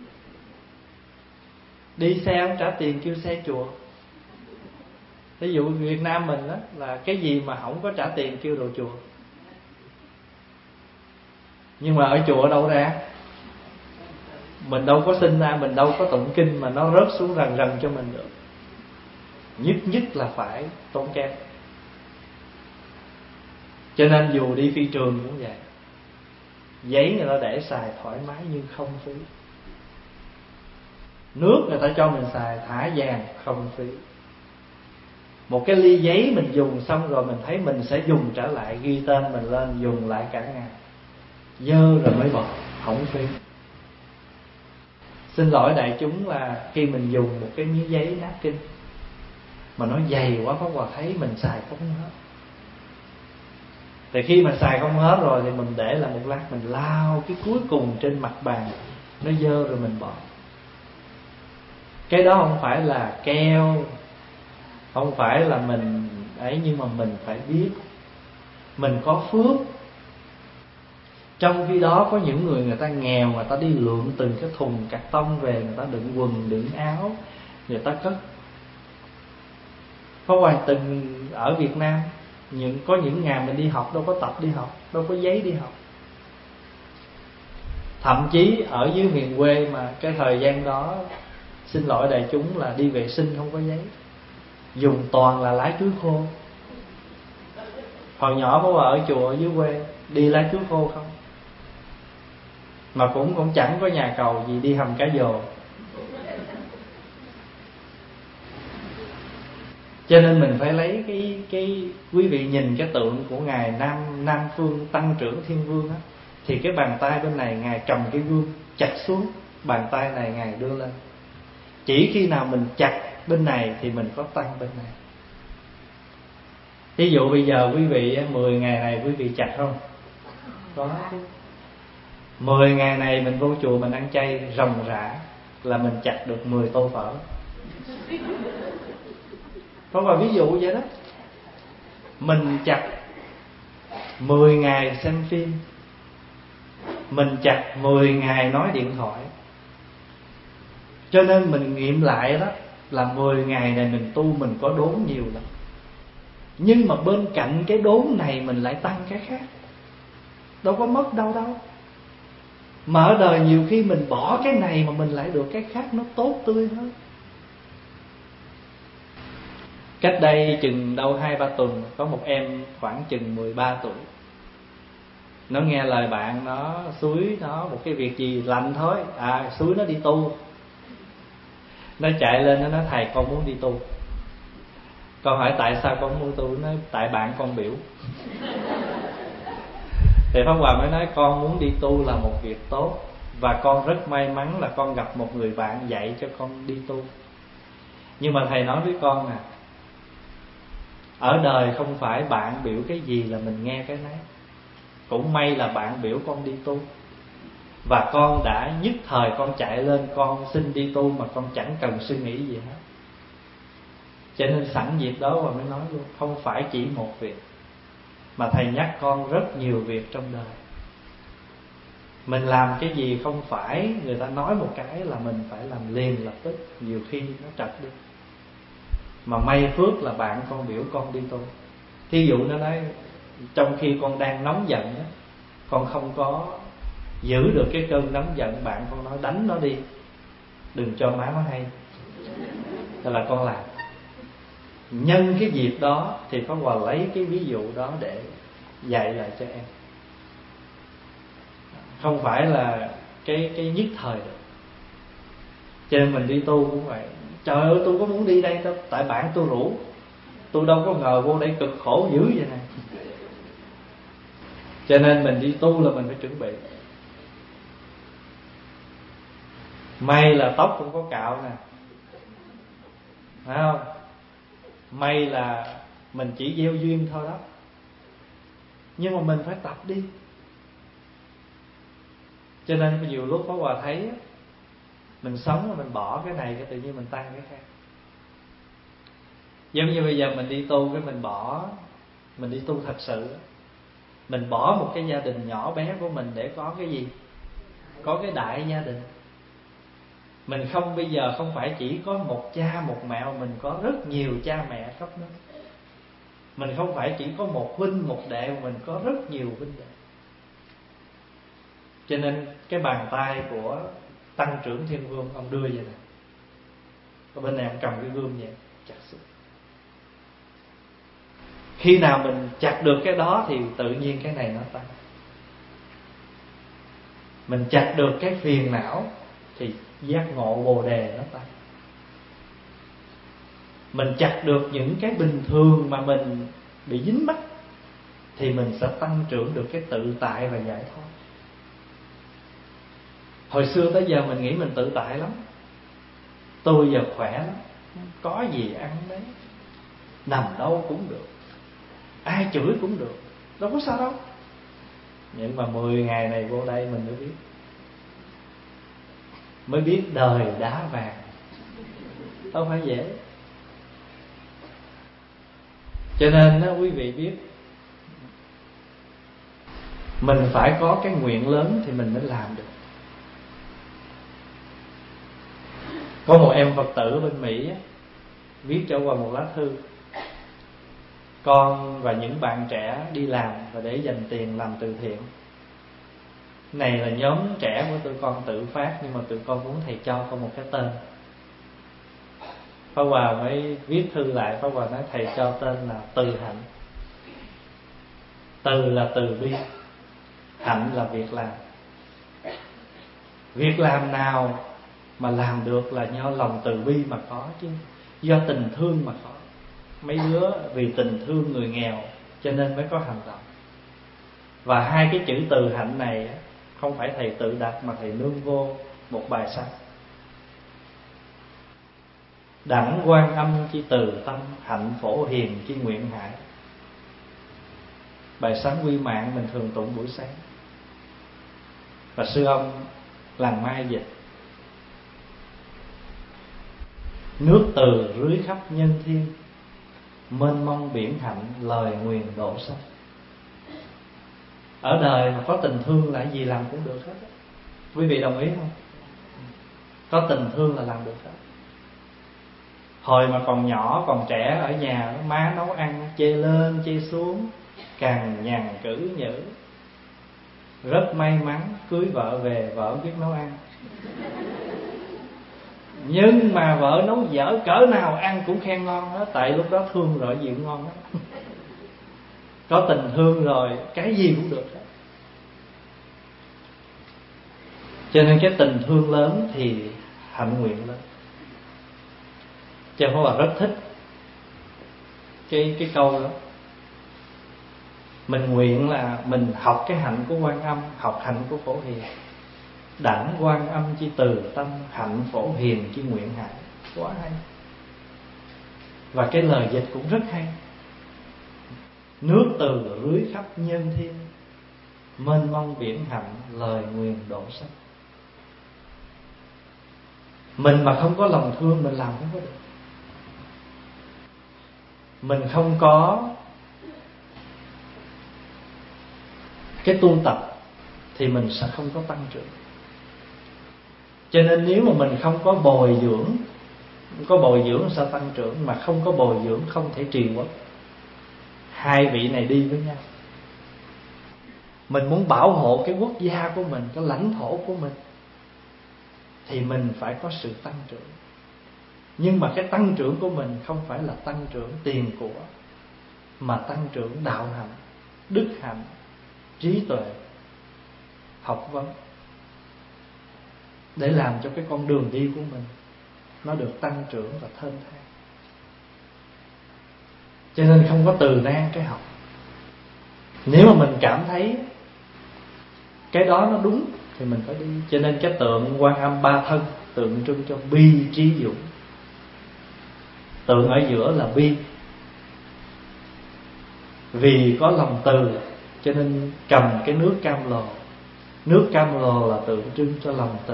Đi xe không trả tiền kêu xe chùa. Ví dụ Việt Nam mình đó, là cái gì mà không có trả tiền kêu đồ chùa. Nhưng mà ở chùa đâu ra, mình đâu có sinh ra, mình đâu có tụng kinh mà nó rớt xuống rần rần cho mình được. Nhất nhất là phải tốn kém. Cho nên dù đi phi trường cũng vậy, Giấy người ta để xài thoải mái nhưng không phí. Nước người ta cho mình xài thả vàng không phí. Một cái ly giấy mình dùng xong rồi mình thấy mình sẽ dùng trở lại, ghi tên mình lên dùng lại cả ngày, dơ rồi mới bỏ, không phí. Xin lỗi đại chúng là khi mình dùng một cái miếng giấy napkin mà nó dày quá, Pháp Hòa thấy mình xài không hết. Thì khi mà xài không hết rồi thì mình để lại một lát, mình lau cái cuối cùng trên mặt bàn, nó dơ rồi mình bỏ. Cái đó không phải là keo, không phải là mình ấy, nhưng mà mình phải biết mình có phước. Trong khi đó có những người người ta nghèo, người ta đi lượm từng cái thùng cạc tông về, người ta đựng quần, đựng áo, người ta cất. Có hoài từng ở Việt Nam, những có những ngày mình đi học đâu có tập đi học, đâu có giấy đi học. Thậm chí ở dưới miền quê mà cái thời gian đó, xin lỗi đại chúng là đi vệ sinh không có giấy, dùng toàn là lá chuối khô. Hồi nhỏ có ở chùa ở dưới quê đi lá chuối khô không, mà cũng cũng chẳng có nhà cầu gì, đi hầm cá dồ. Cho nên mình phải lấy cái cái quý vị nhìn cái tượng của ngài Nam Nam Phương Tăng Trưởng Thiên Vương á, thì cái bàn tay bên này ngài cầm cái gương chặt xuống, bàn tay này ngài đưa lên. Chỉ khi nào mình chặt bên này thì mình có tăng bên này. Ví dụ bây giờ quý vị mười ngày này quý vị chặt không? Có chứ. mười ngày này mình vô chùa mình ăn chay ròng rã là mình chặt được mười tô phở. Có vài ví dụ vậy đó. Mình chặt mười ngày xem phim, mình chặt mười ngày nói điện thoại. Cho nên mình nghiệm lại đó là mười ngày này mình tu mình có đốn nhiều lắm. Nhưng mà bên cạnh cái đốn này mình lại tăng cái khác, đâu có mất đâu đâu. Mà ở đời nhiều khi mình bỏ cái này mà mình lại được cái khác nó tốt tươi hơn. Cách đây chừng đâu hai ba tuần, có một em khoảng chừng mười ba tuổi, nó nghe lời bạn nó xúi nó một cái việc gì lành thôi, à xúi nó đi tu. Nó chạy lên nó nói thầy con muốn đi tu. Con hỏi tại sao con muốn tu? Nó tại bạn con biểu. Thì Pháp Hòa mới nói con muốn đi tu là một việc tốt, và con rất may mắn là con gặp một người bạn dạy cho con đi tu. Nhưng mà thầy nói với con nè, ở đời không phải bạn biểu cái gì là mình nghe cái nấy. Cũng may là bạn biểu con đi tu, và con đã nhất thời con chạy lên con xin đi tu mà con chẳng cần suy nghĩ gì hết. Cho nên sẵn dịp đó mà mới nói luôn, không phải chỉ một việc, mà thầy nhắc con rất nhiều việc trong đời. Mình làm cái gì không phải người ta nói một cái là mình phải làm liền lập tức, nhiều khi nó trật đi. Mà may phước là bạn con biểu con đi tu. Thí dụ nó nói trong khi con đang nóng giận đó, con không có giữ được cái cơn nóng giận, bạn con nói đánh nó đi, đừng cho má nó hay. Thế là con làm. Nhân cái dịp đó thì có Hòa lấy cái ví dụ đó để dạy lại cho em. Không phải là cái cái nhất thời được. Cho nên mình đi tu cũng vậy. Trời ơi tôi có muốn đi đây đâu, tại bạn tôi rủ. Tôi đâu có ngờ vô đây cực khổ dữ vậy này. Cho nên mình đi tu là mình phải chuẩn bị. May là tóc cũng có cạo nè, phải không? May là mình chỉ gieo duyên thôi đó. Nhưng mà mình phải tập đi. Cho nên nhiều lúc Pháp Hòa thấy mình sống mà mình bỏ cái này, cái tự nhiên mình tăng cái khác. Giống như bây giờ mình đi tu, cái mình bỏ, mình đi tu thật sự, mình bỏ một cái gia đình nhỏ bé của mình để có cái gì? Có cái đại gia đình. Mình không bây giờ không phải chỉ có một cha một mẹ, mình có rất nhiều cha mẹ khắp nơi. Mình không phải chỉ có một huynh một đệ, mà mình có rất nhiều huynh đệ. Cho nên cái bàn tay của Tăng Trưởng Thiên Vương ông đưa vậy nè, ở bên này ông cầm cái gươm vậy chặt xuống. Khi nào mình chặt được cái đó thì tự nhiên cái này nó tăng. Mình chặt được cái phiền não thì giác ngộ Bồ Đề nó tăng. Mình chặt được những cái bình thường mà mình bị dính mắc thì mình sẽ tăng trưởng được cái tự tại và giải thoát. Hồi xưa tới giờ mình nghĩ mình tự tại lắm, tôi giờ khỏe lắm, có gì ăn đấy, nằm đâu cũng được, ai chửi cũng được, đâu có sao đâu. Nhưng mà mười ngày này vô đây mình mới biết, mới biết đời đá vàng không phải dễ. Cho nên đó, quý vị biết, mình phải có cái nguyện lớn thì mình mới làm được. Có một em Phật tử ở bên Mỹ viết cho qua một lá thư: con và những bạn trẻ đi làm và để dành tiền làm từ thiện. Này là nhóm trẻ của tụi con tự phát, nhưng mà tụi con muốn thầy cho con một cái tên. Pháp Hòa mới viết thư lại, Pháp Hòa nói thầy cho tên là Từ Hạnh. Từ là từ bi, hạnh là việc làm. Việc làm nào mà làm được là do lòng từ bi mà có chứ, do tình thương mà có. Mấy đứa vì tình thương người nghèo cho nên mới có hành động. Và hai cái chữ từ hạnh này không phải thầy tự đặt mà thầy nương vô một bài sách: đẳng Quan Âm chi từ tâm, hạnh phổ hiền chi nguyện hải. Bài sáng quy mạng mình thường tụng buổi sáng, và sư ông Làng Mai dịch: nước từ rưới khắp nhân thiên, mênh mông biển hạnh lời nguyền đổ sanh. Ở đời mà có tình thương là gì làm cũng được hết. Quý vị đồng ý không? Có tình thương là làm được hết. Hồi mà còn nhỏ còn trẻ ở nhà, má nấu ăn chê lên chê xuống, cằn nhằn cử nhữ. Rất may mắn cưới vợ về vợ biết nấu ăn. Nhưng mà vợ nấu dở cỡ nào ăn cũng khen ngon hết, tại lúc đó thương rồi gì cũng ngon hết. Có tình thương rồi cái gì cũng được hết. Cho nên cái tình thương lớn thì hạnh nguyện lớn. Cho nên Pháp Hòa rất thích cái cái câu đó. Mình nguyện là mình học cái hạnh của Quan Âm, học hạnh của Phổ Hiền. Đẳng Quan Âm chi từ tâm, hạnh Phổ Hiền chi nguyện hải. Quá hay. Và cái lời dịch cũng rất hay: nước từ rưới khắp nhân thiên, mênh mông biển hạnh lời nguyền đổ sanh. Mình mà không có lòng thương mình làm không có được. Mình không có cái tu tập thì mình sẽ không có tăng trưởng. Cho nên nếu mà mình không có bồi dưỡng, có bồi dưỡng sẽ tăng trưởng, mà không có bồi dưỡng không thể trì hoãn. Hai vị này đi với nhau. Mình muốn bảo hộ cái quốc gia của mình, cái lãnh thổ của mình, thì mình phải có sự tăng trưởng. Nhưng mà cái tăng trưởng của mình không phải là tăng trưởng tiền của, mà tăng trưởng đạo hạnh, đức hạnh, trí tuệ, học vấn, để làm cho cái con đường đi của mình nó được tăng trưởng và thênh thang. Cho nên không có từ nan cái học. Nếu mà mình cảm thấy cái đó nó đúng thì mình phải đi. Cho nên cái tượng Quan Âm ba thân tượng trưng cho bi trí dũng. Tượng ở giữa là bi, vì có lòng từ cho nên cầm cái nước cam lồ. Nước cam lồ là tượng trưng cho lòng từ.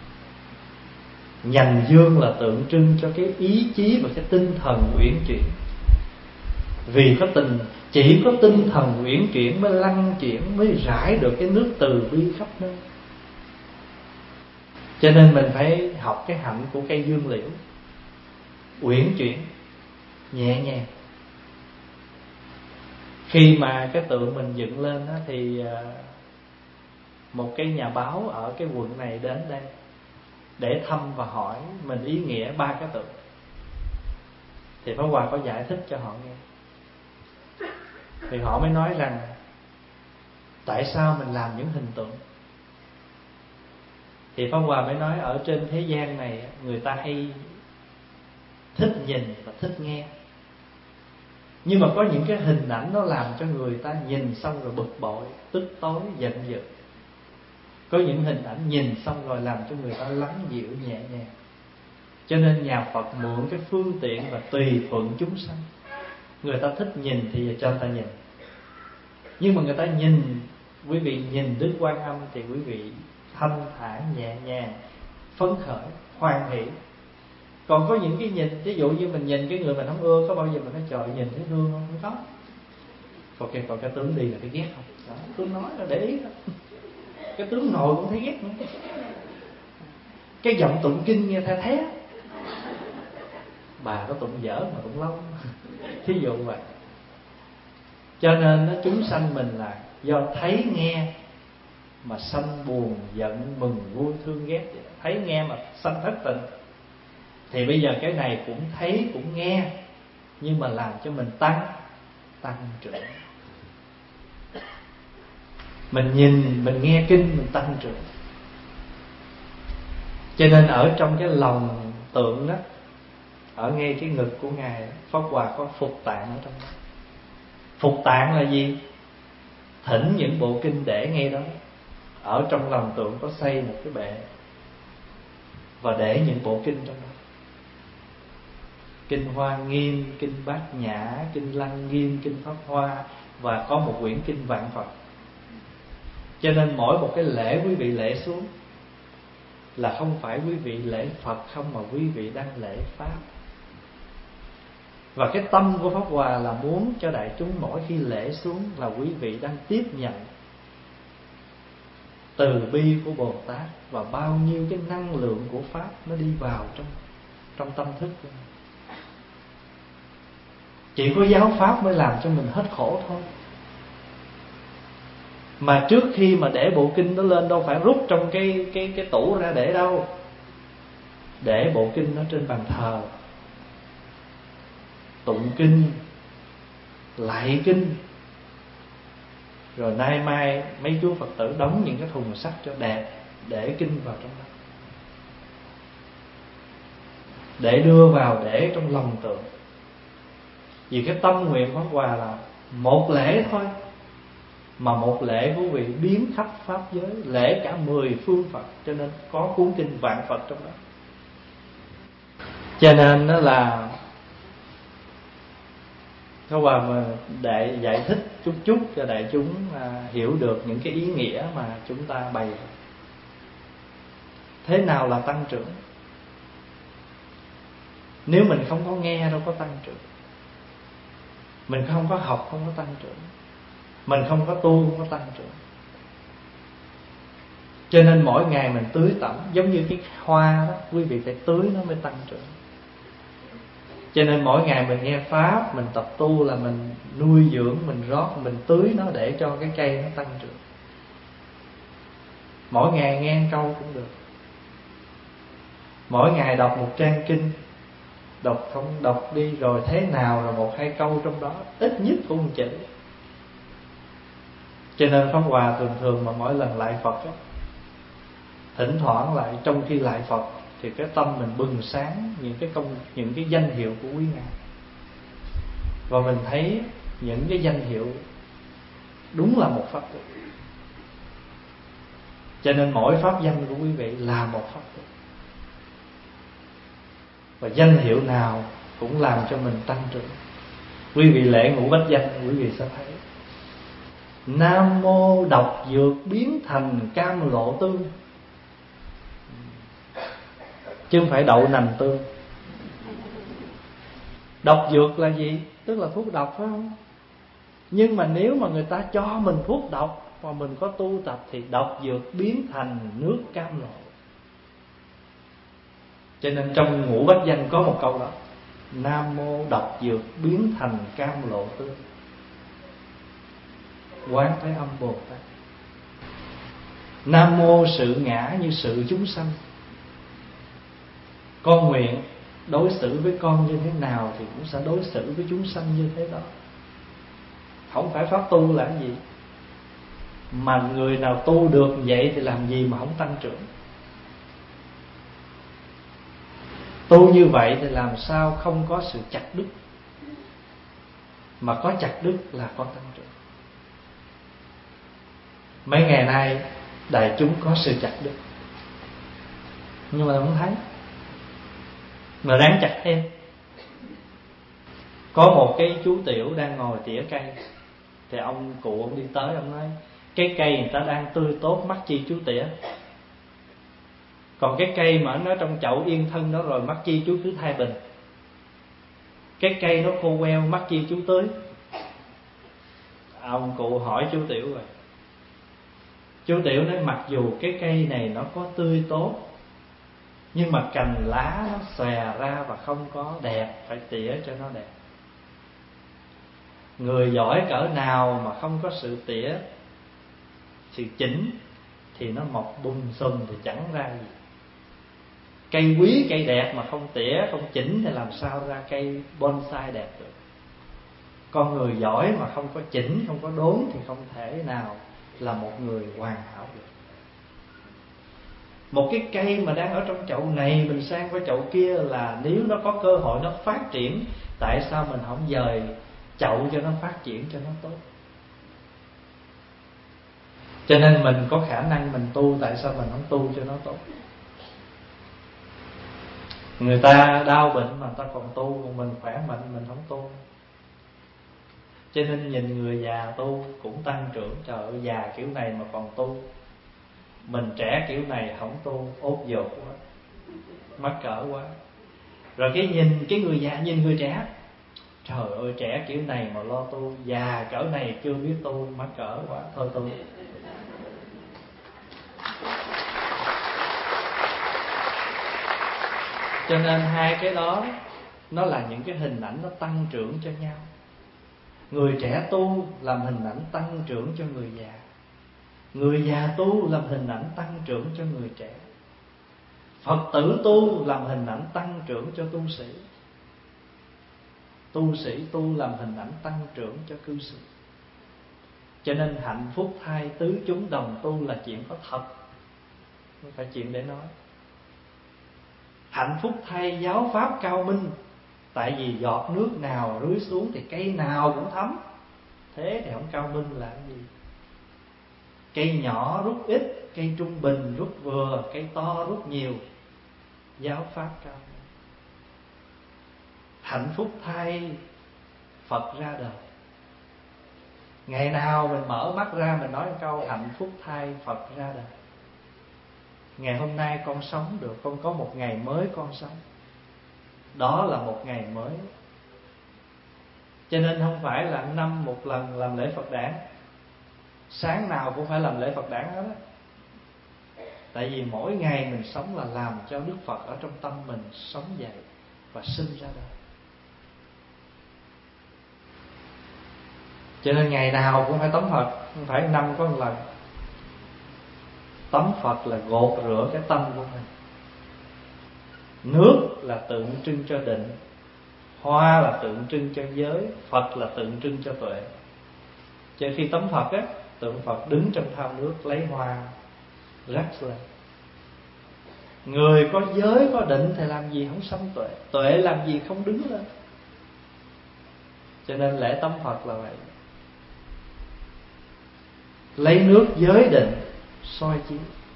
Nhành dương là tượng trưng cho cái ý chí và cái tinh thần uyển chuyển. Vì có tình, chỉ có tinh thần uyển chuyển mới lăng chuyển, mới rải được cái nước từ bi khắp nơi. Cho nên mình phải học cái hạnh của cây dương liễu, uyển chuyển, nhẹ nhàng. Khi mà cái tượng mình dựng lên đó, thì một cái nhà báo ở cái quận này đến đây để thăm và hỏi mình ý nghĩa ba cái tượng. Thì Pháp Hòa có giải thích cho họ nghe. Thì họ mới nói rằng tại sao mình làm những hình tượng. Thì Pháp Hòa mới nói ở trên thế gian này người ta hay thích nhìn và thích nghe, nhưng mà có những cái hình ảnh nó làm cho người ta nhìn xong rồi bực bội, tức tối, giận dữ. Có những hình ảnh nhìn xong rồi làm cho người ta lắng dịu nhẹ nhàng. Cho nên nhà Phật mượn cái phương tiện và tùy thuận chúng sanh. Người ta thích nhìn thì cho người ta nhìn, nhưng mà người ta nhìn, quý vị nhìn Đức Quan Âm thì quý vị thanh thản, nhẹ nhàng, phấn khởi, hoan hỷ. Còn có những cái nhìn, ví dụ như mình nhìn cái người mình không ưa, có bao giờ mình nói trời nhìn thấy thương không? Không có. Còn cái, còn cái tướng đi là cái ghét không? Đó, tôi nói là để ý đó. Cái tướng ngồi cũng thấy ghét nữa. Cái giọng tụng kinh nghe tha thét. Bà có tụng dở mà tụng lâu. Thí dụ vậy. Cho nên nó chúng sanh mình là do thấy nghe mà sanh buồn, giận, mừng, vui, thương, ghét. Thấy nghe mà sanh thất tình. Thì bây giờ cái này cũng thấy cũng nghe, nhưng mà làm cho mình tăng tăng trưởng. Mình nhìn, mình nghe kinh, mình tăng trưởng. Cho nên ở trong cái lòng tượng đó, ở ngay cái ngực của Ngài, Pháp Hòa có phục tạng ở trong đó. Phục tạng là gì? Thỉnh những bộ kinh để ngay đó. Ở trong lòng tượng có xây một cái bệ và để những bộ kinh trong đó. Kinh Hoa Nghiêm, kinh Bát Nhã, kinh Lăng Nghiêm, kinh Pháp Hoa, và có một quyển kinh Vạn Phật. Cho nên mỗi một cái lễ quý vị lễ xuống là không phải quý vị lễ Phật không, mà quý vị đang lễ Pháp. Và cái tâm của Pháp Hòa là muốn cho đại chúng mỗi khi lễ xuống là quý vị đang tiếp nhận từ bi của Bồ Tát, và bao nhiêu cái năng lượng của Pháp nó đi vào trong trong tâm thức của mình. Chỉ có giáo Pháp mới làm cho mình hết khổ thôi. Mà trước khi mà để bộ kinh đó lên, đâu phải rút trong cái cái cái tủ ra để đâu. Để bộ kinh nó trên bàn thờ, tụng kinh, lạy kinh. Rồi nay mai mấy chú Phật tử đóng những cái thùng sắt cho đẹp, để kinh vào trong đó, để đưa vào để trong lòng tượng. Vì cái tâm nguyện Pháp Hòa là một lễ thôi, mà một lễ của vị biến khắp pháp giới, lễ cả mười phương Phật. Cho nên có cuốn kinh Vạn Phật trong đó. Cho nên đó là Pháp Hòa mà để giải thích chút chút cho đại chúng à, hiểu được những cái ý nghĩa mà chúng ta bày. Thế nào là tăng trưởng? Nếu mình không có nghe đâu có tăng trưởng. Mình không có học không có tăng trưởng. Mình không có tu không có tăng trưởng. Cho nên mỗi ngày mình tưới tẩm, giống như cái hoa đó, quý vị phải tưới nó mới tăng trưởng. Cho nên mỗi ngày mình nghe Pháp, mình tập tu là mình nuôi dưỡng, mình rót, mình tưới nó để cho cái cây nó tăng trưởng. Mỗi ngày nghe câu cũng được. Mỗi ngày đọc một trang kinh, đọc không đọc đi rồi thế nào rồi một hai câu trong đó, ít nhất cũng một chữ. Cho nên Pháp Hòa thường thường mà mỗi lần lại Phật á, thỉnh thoảng lại trong khi lại Phật thì cái tâm mình bừng sáng những cái công, những cái danh hiệu của quý ngài. Và mình thấy những cái danh hiệu đúng là một pháp thuật. Cho nên mỗi pháp danh của quý vị là một pháp thuật. Và danh hiệu nào cũng làm cho mình tăng trưởng. Quý vị lễ ngũ bách danh, quý vị sẽ thấy Nam mô độc dược biến thành cam lộ tương, chứ không phải đậu nành tương. Độc dược là gì? Tức là thuốc độc, phải không? Nhưng mà nếu mà người ta cho mình thuốc độc mà mình có tu tập thì độc dược biến thành nước cam lộ. Cho nên trong ngũ bách danh có một câu đó: Nam mô độc dược biến thành cam lộ tương. Quán Thế Âm Bồ Tát. Nam mô sự ngã như sự chúng sanh. Con nguyện đối xử với con như thế nào thì cũng sẽ đối xử với chúng sanh như thế đó. Không phải pháp tu là cái gì, mà người nào tu được vậy thì làm gì mà không tăng trưởng. Tu như vậy thì làm sao không có sự chặt đứt, mà có chặt đứt là có tăng trưởng. Mấy ngày nay đại chúng có sự chặt đứt, nhưng mà không thấy, mà đáng chặt thêm. Có một cái chú tiểu đang ngồi tỉa cây, thì ông cụ ông đi tới, ông nói cái cây người ta đang tươi tốt, mắc chi chú tỉa. Còn cái cây mà nó trong chậu yên thân đó rồi, mắc chi chú cứ thay bình. Cái cây nó khô queo, mắc chi chú tưới. Ông cụ hỏi chú tiểu rồi, chú tiểu nói mặc dù cái cây này nó có tươi tốt, nhưng mà cành lá nó xòe ra và không có đẹp, phải tỉa cho nó đẹp. Người giỏi cỡ nào mà không có sự tỉa, sự chỉnh, thì nó mọc bung xùm thì chẳng ra gì. Cây quý, cây đẹp mà không tỉa, không chỉnh thì làm sao ra cây bonsai đẹp được. Con người giỏi mà không có chỉnh, không có đốn thì không thể nào là một người hoàn hảo được. Một cái cây mà đang ở trong chậu này, mình sang qua chậu kia, là nếu nó có cơ hội nó phát triển, tại sao mình không dời chậu cho nó phát triển cho nó tốt? Cho nên mình có khả năng mình tu, tại sao mình không tu cho nó tốt? Người ta đau bệnh mà người ta còn tu, còn mình khỏe mạnh mình không tu. Cho nên nhìn người già tu cũng tăng trưởng. Trời ơi, già kiểu này mà còn tu. Mình trẻ kiểu này không tu, ốt dột quá, mắc cỡ quá. Rồi cái nhìn cái người già nhìn người trẻ, trời ơi trẻ kiểu này mà lo tu, già cỡ này chưa biết tu, mắc cỡ quá, thôi tu. Cho nên hai cái đó nó là những cái hình ảnh nó tăng trưởng cho nhau. Người trẻ tu làm hình ảnh tăng trưởng cho người già, người già tu làm hình ảnh tăng trưởng cho người trẻ. Phật tử tu làm hình ảnh tăng trưởng cho tu sĩ, tu sĩ tu làm hình ảnh tăng trưởng cho cư sĩ. Cho nên hạnh phúc thay tứ chúng đồng tu là chuyện có thật, không phải chuyện để nói. Hạnh phúc thay giáo pháp cao minh, tại vì giọt nước nào rưới xuống thì cây nào cũng thấm. Thế thì không cao minh là cái gì? Cây nhỏ rút ít, cây trung bình rút vừa, cây to rút nhiều. Giáo pháp cao minh. Hạnh phúc thay Phật ra đời. Ngày nào mình mở mắt ra mình nói một câu hạnh phúc thay Phật ra đời. Ngày hôm nay con sống được, con có một ngày mới con sống, đó là một ngày mới. Cho nên không phải là năm một lần làm lễ Phật đản, sáng nào cũng phải làm lễ Phật đản hết á. Tại vì mỗi ngày mình sống là làm cho Đức Phật ở trong tâm mình sống dậy và sinh ra đời. Cho nên ngày nào cũng phải tắm Phật, không phải năm có một lần. Tắm Phật là gột rửa cái tâm của mình. Nước là tượng trưng cho định, hoa là tượng trưng cho giới, Phật là tượng trưng cho tuệ. Cho khi tắm Phật á, tượng Phật đứng trong thau nước lấy hoa rắc lên. Người có giới có định thì làm gì không sanh tuệ, tuệ làm gì không đứng lên. Cho nên lễ tắm Phật là vậy. Lấy nước giới định soi chiếu.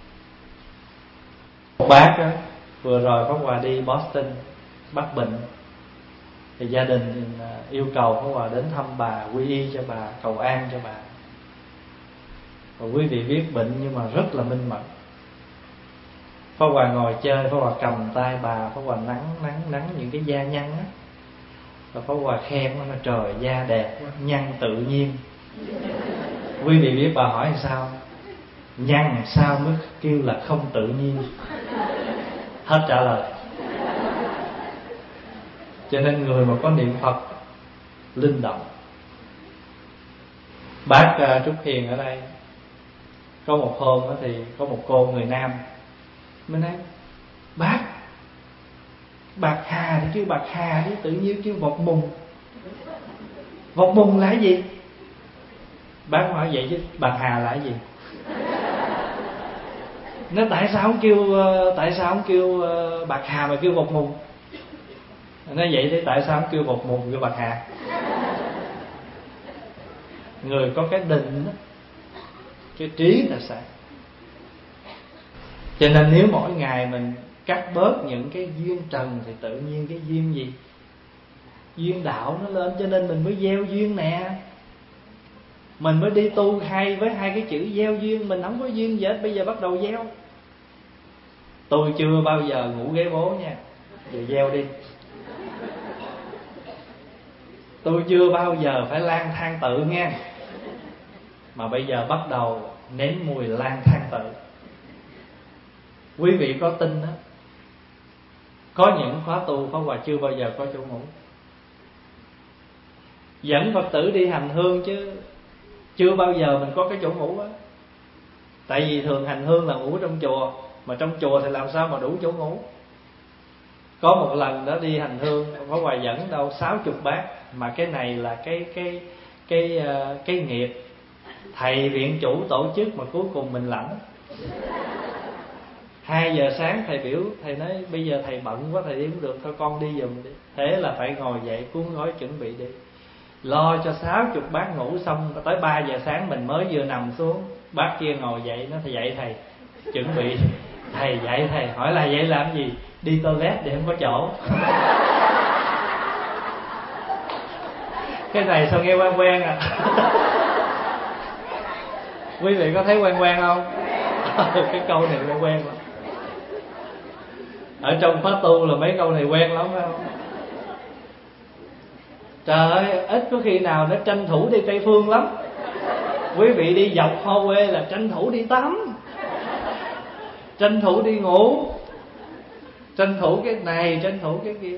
Một bác đó, vừa rồi Pháp Hòa đi Boston, bác bệnh, thì gia đình yêu cầu Pháp Hòa đến thăm bà, quy y cho bà, cầu an cho bà. Và quý vị biết bệnh nhưng mà rất là minh mẫn. Pháp Hòa ngồi chơi, Pháp Hòa cầm tay bà, Pháp Hòa nắng nắng nắng những cái da nhăn á. Và Pháp Hòa khen nó, trời da đẹp quá, nhăn tự nhiên. Quý vị biết bà hỏi sao? Nhăn sao mới kêu là không tự nhiên? Hết trả lời. Cho nên người mà có niệm Phật linh động. Bác uh, Trúc Hiền ở đây, có một hôm đó thì có một cô người Nam mới nói: Bác, bạc hà thì kêu bạc hà chứ tự nhiên kêu vọc mùng. Vọc mùng là cái gì? Bác hỏi vậy chứ bạc hà là cái gì? Nói tại sao không kêu tại sao không kêu bạc hà mà kêu vọc mùng? Nói vậy thì tại sao không kêu một mùng kêu bạc hạt? Người có cái định đó, cái trí là sáng. Cho nên nếu mỗi ngày mình cắt bớt những cái duyên trần thì tự nhiên cái duyên gì? Duyên đạo nó lên. Cho nên mình mới gieo duyên nè. Mình mới đi tu hay với hai cái chữ gieo duyên. Mình không có duyên gì hết, bây giờ bắt đầu gieo. Tôi chưa bao giờ ngủ ghế bố nha, giờ gieo đi. Tôi chưa bao giờ phải lang thang tự nha, mà bây giờ bắt đầu nếm mùi lang thang tự. Quý vị có tin đó, có những khóa tu Pháp Hòa chưa bao giờ có chỗ ngủ. Dẫn Phật tử đi hành hương chứ chưa bao giờ mình có cái chỗ ngủ á. Tại vì thường hành hương là ngủ trong chùa, mà trong chùa thì làm sao mà đủ chỗ ngủ. Có một lần đó đi hành hương, Pháp Hòa dẫn đâu sáu chục bát, mà cái này là cái cái cái cái, cái nghiệp thầy viện chủ tổ chức mà cuối cùng mình lãnh. Hai giờ sáng thầy biểu, thầy nói bây giờ thầy bận quá thầy đi không được, thôi con đi giùm đi. Thế là phải ngồi dậy cuốn gói chuẩn bị đi. Lo cho sáu chục bác ngủ xong, tới ba giờ sáng mình mới vừa nằm xuống, bác kia ngồi dậy, nó thầy dậy thầy, chuẩn bị. Thầy dậy thầy, hỏi là vậy làm gì? Đi toilet để không có chỗ. Cái này sao nghe quen quen à? Quý vị có thấy quen quen không? Cái câu này quen quen lắm. Ở trong khóa tu là mấy câu này quen lắm phải không? Trời ơi, ít có khi nào nó tranh thủ đi Tây Phương lắm. Quý vị đi dọc Ho Quê là tranh thủ đi tắm, tranh thủ đi ngủ, tranh thủ cái này, tranh thủ cái kia.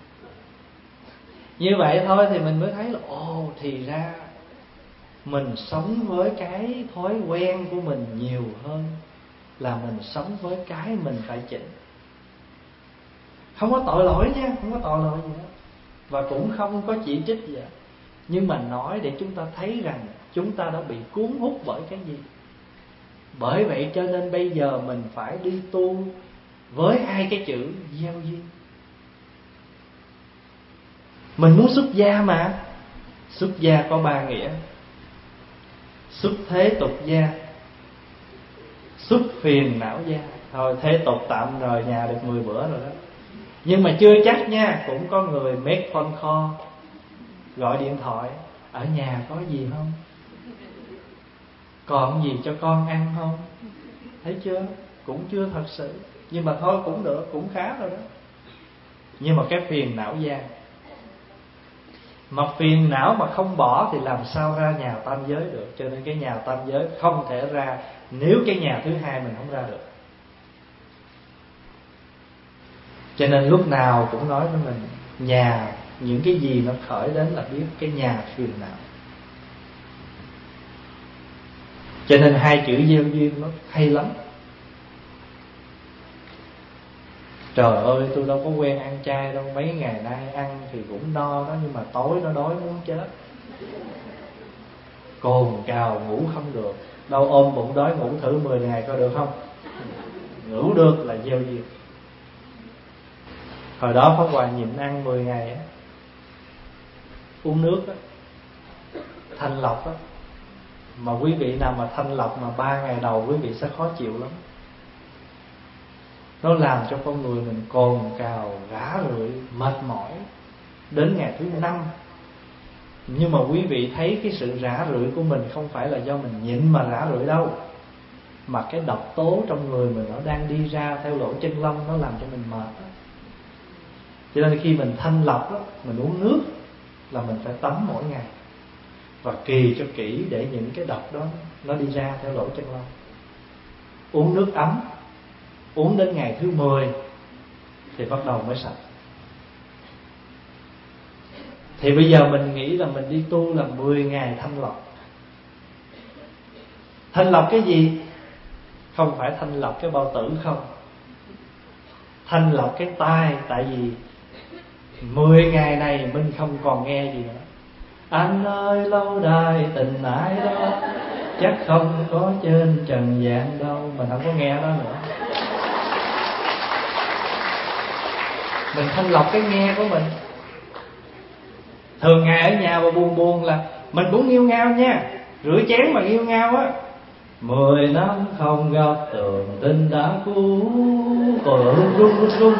Như vậy thôi thì mình mới thấy là ồ, thì ra mình sống với cái thói quen của mình nhiều hơn là mình sống với cái mình phải chỉnh. Không có tội lỗi nha, không có tội lỗi gì hết, và cũng không có chỉ trích gì hết. Nhưng mà nói để chúng ta thấy rằng chúng ta đã bị cuốn hút bởi cái gì. Bởi vậy cho nên bây giờ mình phải đi tu với hai cái chữ gieo duyên. Mình muốn xuất gia mà. Xuất gia có ba nghĩa: xuất thế tục gia, xuất phiền não gia. Thôi thế tục tạm rời nhà được mười bữa rồi đó. Nhưng mà chưa chắc nha. Cũng có người make phone call, gọi điện thoại: ở nhà có gì không? Còn gì cho con ăn không? Thấy chưa? Cũng chưa thật sự. Nhưng mà thôi cũng được, cũng khá rồi đó. Nhưng mà cái phiền não gia, mà phiền não mà không bỏ thì làm sao ra nhà tam giới được. Cho nên cái nhà tam giới không thể ra nếu cái nhà thứ hai mình không ra được. Cho nên lúc nào cũng nói với mình, nhà, những cái gì nó khởi đến là biết cái nhà phiền não. Cho nên hai chữ gieo duyên nó hay lắm. Trời ơi, tôi đâu có quen ăn chay đâu. Mấy ngày nay ăn thì cũng no đó, nhưng mà tối nó đói muốn chết, cồn cào ngủ không được. Đâu ôm bụng đói ngủ thử mười ngày coi được không? Ngủ được là gieo duyên. Hồi đó Pháp Hòa nhịn ăn mười ngày á, uống nước á, thanh lọc á. Mà quý vị nào mà thanh lọc mà ba ngày đầu quý vị sẽ khó chịu lắm. Nó làm cho con người mình cồn cào, rã rượi, mệt mỏi đến ngày thứ năm. Nhưng mà quý vị thấy cái sự rã rượi của mình không phải là do mình nhịn mà rã rượi đâu, mà cái độc tố trong người mình nó đang đi ra theo lỗ chân lông, nó làm cho mình mệt đó. Cho nên khi mình thanh lọc đó, mình uống nước là mình phải tắm mỗi ngày, và kỳ cho kỹ để những cái độc đó nó đi ra theo lỗ chân lông. Uống nước ấm, uống đến ngày thứ mười thì bắt đầu mới sạch. Thì bây giờ mình nghĩ là mình đi tu là mười ngày thanh lọc. Thanh lọc cái gì? Không phải thanh lọc cái bao tử không, thanh lọc cái tai. Tại vì mười ngày này mình không còn nghe gì nữa. Anh ơi lâu đài tình ái đó, chắc không có trên trần gian đâu. Mình không có nghe đó nữa. Mình thanh lọc cái nghe của mình. Thường ngày ở nhà mà buồn buồn là mình cũng nghêu ngao nha. Rửa chén mà nghêu ngao á, mười năm không gặp tưởng tình đã cũ, rồi run run run run.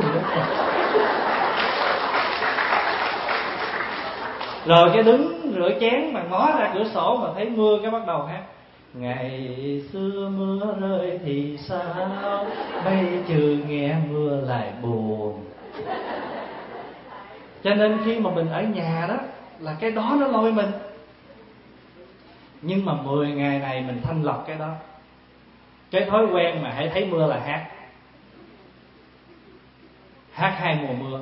Rồi cái đứng rửa chén mà ngó ra cửa sổ mà thấy mưa, cái bắt đầu hát: ngày xưa mưa rơi thì sao, bây trừ nghe mưa lại buồn. Cho nên khi mà mình ở nhà đó là cái đó nó lôi mình. Nhưng mà mười ngày này mình thanh lọc cái đó. Cái thói quen mà hãy thấy mưa là hát. Hát hai mùa mưa.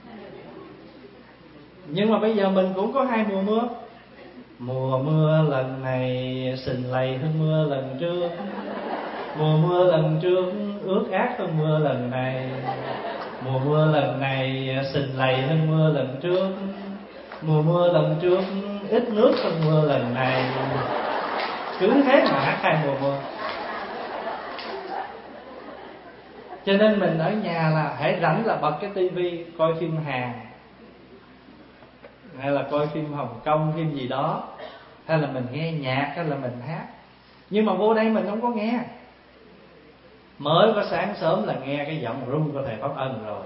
Nhưng mà bây giờ mình cũng có hai mùa mưa. Mùa mưa lần này sình lầy hơn mưa lần trước. Mùa mưa lần trước ướt át hơn mưa lần này. Mùa mưa lần này sình lầy hơn mưa lần trước. Mùa mưa lần trước ít nước hơn mưa lần này. Cứ thế mà hát hai mùa mưa. Cho nên mình ở nhà là hãy rảnh là bật cái tivi coi phim Hàn, hay là coi phim Hồng Kông, phim gì đó, hay là mình nghe nhạc, hay là mình hát. Nhưng mà vô đây mình không có nghe. Mới có sáng sớm là nghe cái giọng rung của thầy Pháp Ân rồi.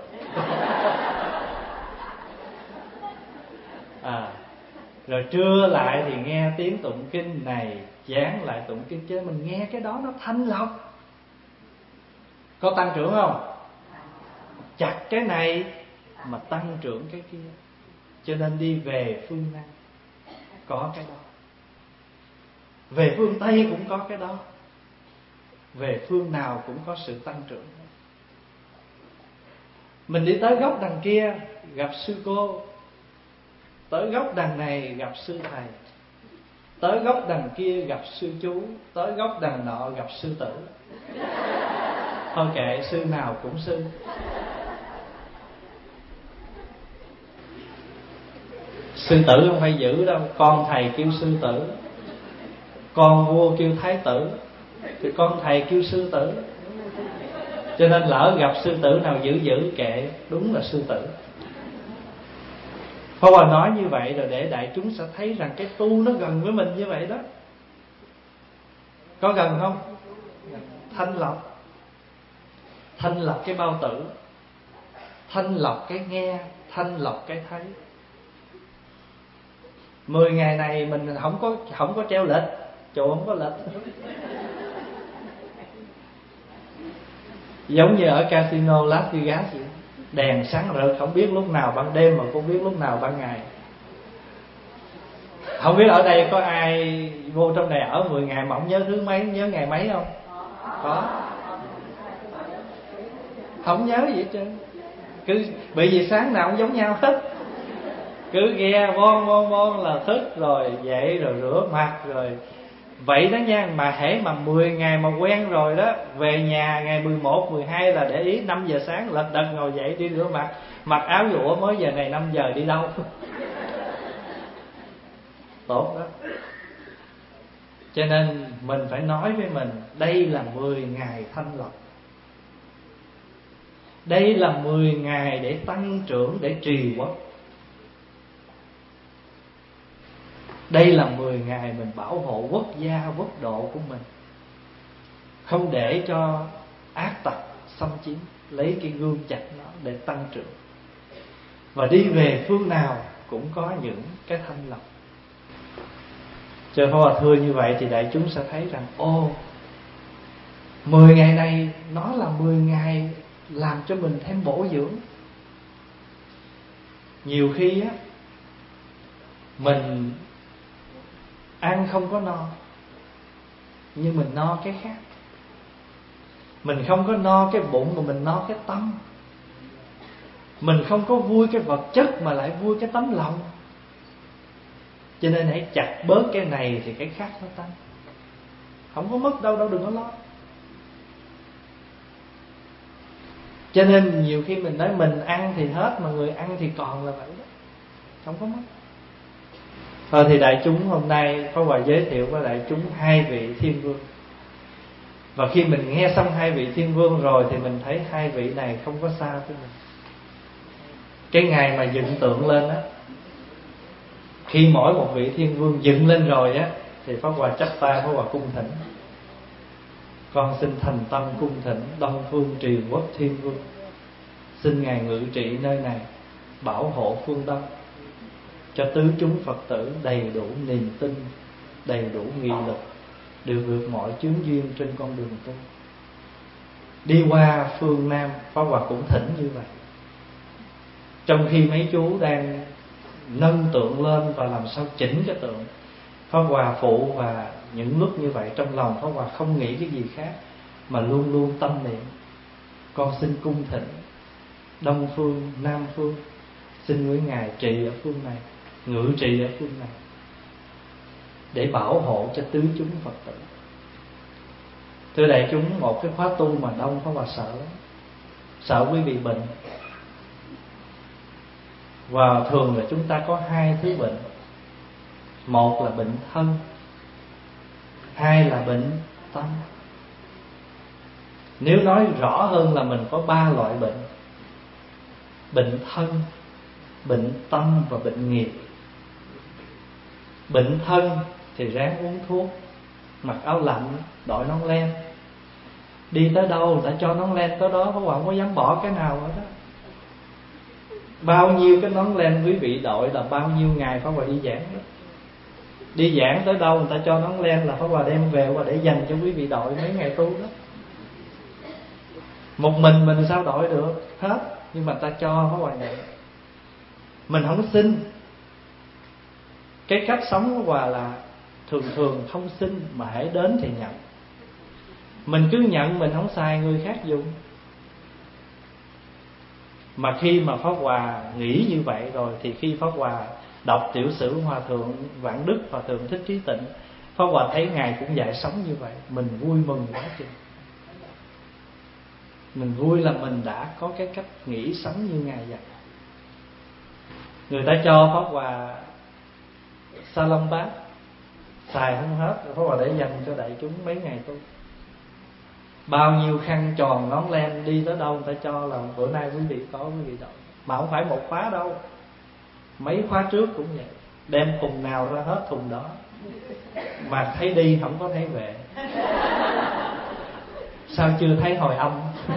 à, Rồi trưa lại thì nghe tiếng tụng kinh này, chán lại tụng kinh kia. Mình nghe cái đó nó thanh lọc. Có tăng trưởng không? Chặt cái này mà tăng trưởng cái kia. Cho nên đi về phương Nam có cái đó, về phương Tây cũng có cái đó, về phương nào cũng có sự tăng trưởng. Mình đi tới góc đằng kia gặp sư cô, tới góc đằng này gặp sư thầy, tới góc đằng kia gặp sư chú, tới góc đằng nọ gặp sư tử. Thôi kệ, sư nào cũng sư. Sư tử không phải giữ đâu. Con thầy kêu sư tử, con vua kêu thái tử, thì con thầy kêu sư tử. Cho nên lỡ gặp sư tử nào giữ giữ kệ, đúng là sư tử. Pháp Hòa nói như vậy rồi để đại chúng sẽ thấy rằng cái tu nó gần với mình như vậy đó. Có gần không? Thanh lọc. Thanh lọc cái bao tử, thanh lọc cái nghe, thanh lọc cái thấy. Mười ngày này mình không có không có treo lịch, chỗ không có lịch. Giống như ở casino Las Vegas vậy, đèn sáng rực, không biết lúc nào ban đêm mà không biết lúc nào ban ngày. Không biết ở đây có ai vô trong này ở mười ngày mà không nhớ thứ mấy, nhớ ngày mấy không? Có. Không nhớ gì hết trơn. Cứ bởi vì sáng nào cũng giống nhau hết. Cứ ghe bon bon bon là thức rồi dậy rồi rửa mặt rồi. Vậy đó nha. Mà hễ mà mười ngày mà quen rồi đó, về nhà ngày mười một, mười hai là để ý năm giờ sáng lật đật ngồi dậy đi rửa mặt. Mặc áo lụa mới giờ này năm giờ đi đâu. Tốt đó. Cho nên mình phải nói với mình, đây là mười ngày thanh lọc. Đây là mười ngày để tăng trưởng, để trì quốc. Đây là mười ngày mình bảo hộ quốc gia, quốc độ của mình, không để cho ác tặc xâm chiếm, lấy cái gươm chặt nó để tăng trưởng. Và đi về phương nào cũng có những cái thanh lọc. Cho Pháp Hòa thưa như vậy thì đại chúng sẽ thấy rằng ô, mười ngày này nó là mười ngày làm cho mình thêm bổ dưỡng. Nhiều khi á, mình ăn không có no, nhưng mình no cái khác. Mình không có no cái bụng mà mình no cái tâm. Mình không có vui cái vật chất mà lại vui cái tấm lòng. Cho nên hãy chặt bớt cái này thì cái khác nó tăng. Không có mất đâu đâu, đừng có lo. Cho nên nhiều khi mình nói mình ăn thì hết, mà người ăn thì còn là vậy đó, không có mất. Thôi thì đại chúng hôm nay Pháp Hòa giới thiệu với đại chúng hai vị thiên vương. Và khi mình nghe xong hai vị thiên vương rồi thì mình thấy hai vị này không có xa với mình. Cái ngày mà dựng tượng lên á, khi mỗi một vị thiên vương dựng lên rồi á, thì Pháp Hòa chắp tay, Pháp Hòa cung thỉnh: con xin thành tâm cung thỉnh Đông Phương Trì Quốc Thiên Vương, xin ngài ngự trị nơi này, bảo hộ phương Đông, cho tứ chúng Phật tử đầy đủ niềm tin, đầy đủ nghị lực, đều vượt mọi chướng duyên trên con đường tu. Đi qua phương Nam, Pháp Hòa cũng thỉnh như vậy. Trong khi mấy chú đang nâng tượng lên và làm sao chỉnh cái tượng, Pháp Hòa phụ, và những lúc như vậy trong lòng Pháp Hòa không nghĩ cái gì khác, mà luôn luôn tâm niệm: con xin cung thỉnh Đông Phương, Nam Phương, xin với ngài trị ở phương này, ngự trị ở phương này, để bảo hộ cho tứ chúng Phật tử. Thưa đại chúng, một cái khóa tu mà đông, Pháp Hòa sợ lắm. Sợ quý vị bệnh. Và thường là chúng ta có hai thứ bệnh. Một là bệnh thân, hai là bệnh tâm. Nếu nói rõ hơn là mình có ba loại bệnh: bệnh thân, bệnh tâm và bệnh nghiệp. Bệnh thân thì ráng uống thuốc, mặc áo lạnh, đội nón len. Đi tới đâu người ta cho nón len tới đó, Pháp Hòa không có dám bỏ cái nào hết đó. Bao nhiêu cái nón len quý vị đội là bao nhiêu ngày Pháp Hòa đi giảng đó. Đi giảng tới đâu người ta cho nón len là Pháp Hòa đem về và để dành cho quý vị đội mấy ngày tu đó. Một mình mình sao đội được hết, nhưng mà ta cho Pháp Hòa nhận. Mình không xin. Cái cách sống của Hòa là thường thường không xin, mà hãy đến thì nhận. Mình cứ nhận, mình không xài người khác dùng. Mà khi mà Pháp Hòa nghĩ như vậy rồi, thì khi Pháp Hòa đọc tiểu sử Hòa Thượng Vạn Đức, Hòa Thượng Thích Trí Tịnh, Pháp Hòa thấy ngài cũng dạy sống như vậy, mình vui mừng quá chừng. Mình vui là mình đã có cái cách nghĩ sống như ngài vậy. Người ta cho Pháp Hòa sa lông bát, xài không hết, Pháp Hòa để dành cho đại chúng mấy ngày tu. Bao nhiêu khăn tròn nón len, đi tới đâu người ta cho là bữa nay quý vị có, quý vị đội. Mà không phải một khóa đâu, mấy khóa trước cũng vậy. Đem thùng nào ra hết thùng đó. Mà thấy đi không có thấy về. Sao chưa thấy hồi âm?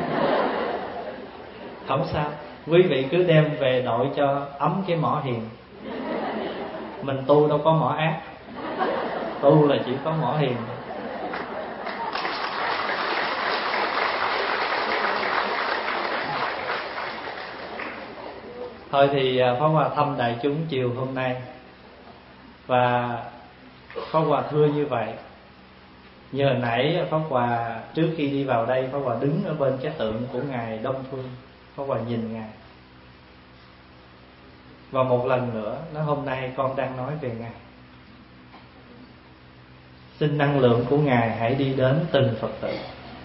Không sao, quý vị cứ đem về đội cho ấm cái mỏ hiền. Mình tu đâu có mỏ ác, tu là chỉ có mỏ hiền. Thôi thì Pháp Hòa thăm đại chúng chiều hôm nay, và Pháp Hòa thưa như vậy. Như hồi nãy Pháp Hòa trước khi đi vào đây, Pháp Hòa đứng ở bên cái tượng của ngài Đông Phương, Pháp Hòa nhìn ngài. Và một lần nữa nói hôm nay con đang nói về ngài. Xin năng lượng của ngài hãy đi đến từng Phật tử,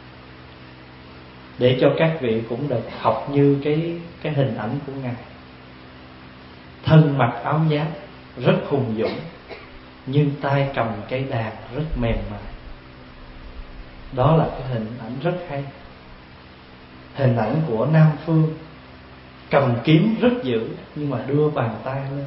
để cho các vị cũng được học như cái cái hình ảnh của ngài. Thân mặc áo giáp rất hùng dũng, nhưng tay cầm cây đàn rất mềm mại. Đó là cái hình ảnh rất hay. Hình ảnh của Nam Phương cầm kiếm rất dữ, nhưng mà đưa bàn tay lên.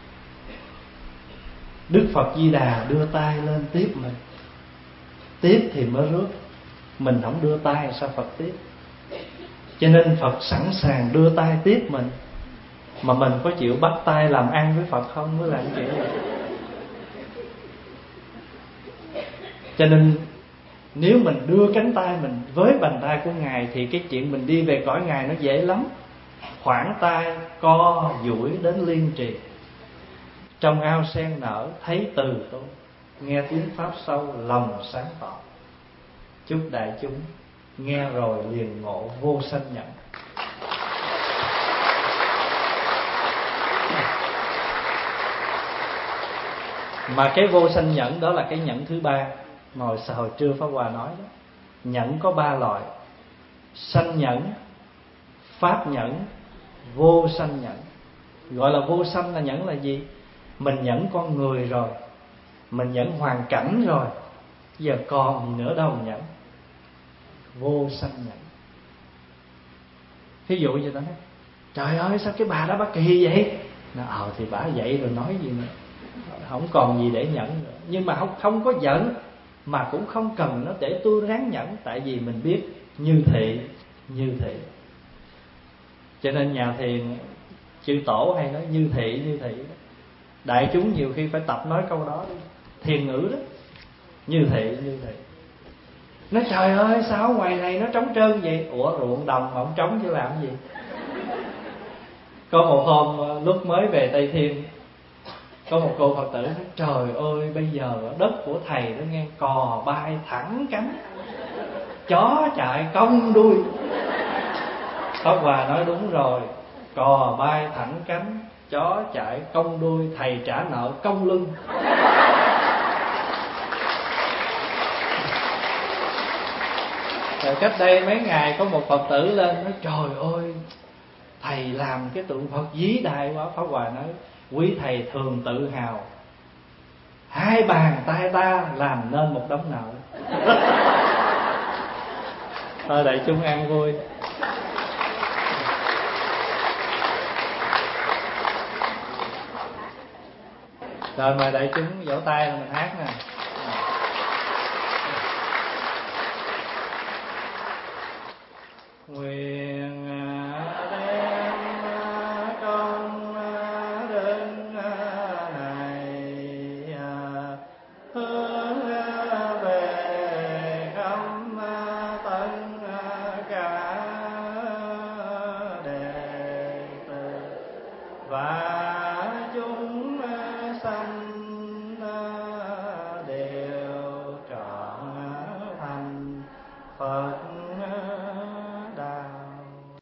Đức Phật Di Đà đưa tay lên tiếp mình. Tiếp thì mới rước. Mình không đưa tay sao Phật tiếp? Cho nên Phật sẵn sàng đưa tay tiếp mình. Mà mình có chịu bắt tay làm ăn với Phật không? Mới làm chuyện vậy. Cho nên nếu mình đưa cánh tay mình với bàn tay của ngài, thì cái chuyện mình đi về cõi ngài nó dễ lắm. Khoảng tay co duỗi đến liên trì. Trong ao sen nở thấy từ tôi, nghe tiếng pháp sâu lòng sáng tỏ. Chúc đại chúng nghe rồi liền ngộ vô sanh nhẫn. Mà cái vô sanh nhẫn đó là cái nhẫn thứ ba. Hồi hồi trưa Pháp Hòa nói đó, nhẫn có ba loại: sanh nhẫn, pháp nhẫn, vô sanh nhẫn. Gọi là vô sanh là nhẫn là gì? Mình nhẫn con người rồi, mình nhẫn hoàn cảnh rồi, giờ còn gì nữa đâu nhẫn. Vô sanh nhẫn. Ví dụ như đó, trời ơi sao cái bà đó bà kỳ vậy? Nó ờ thì bà vậy rồi nói gì nữa, không còn gì để nhẫn nữa. Nhưng mà không không có giận, mà cũng không cần nó để tôi ráng nhẫn, tại vì mình biết như thị như thị. Cho nên nhà thiền chư tổ hay nói như thị như thị. Đại chúng nhiều khi phải tập nói câu đó đi, thiền ngữ đó, như thị như thị. Nói trời ơi sao ngoài này nó trống trơn vậy? Ủa ruộng đồng mà không trống chứ làm gì? Có một hôm lúc mới về Tây Thiên, có một cô Phật tử nói trời ơi bây giờ đất của thầy đó nghe, cò bay thẳng cánh, chó chạy cong đuôi. Pháp Hòa nói đúng rồi, cò bay thẳng cánh, chó chạy cong đuôi, thầy trả nợ cong lưng. Rồi cách đây mấy ngày có một Phật tử lên nói trời ơi thầy làm cái tượng Phật vĩ đại quá. Pháp Hòa nói quý thầy thường tự hào, hai bàn tay ta làm nên một đống nợ. Thôi đại chúng ăn vui. Rồi mời đại chúng vỗ tay là mình hát nè.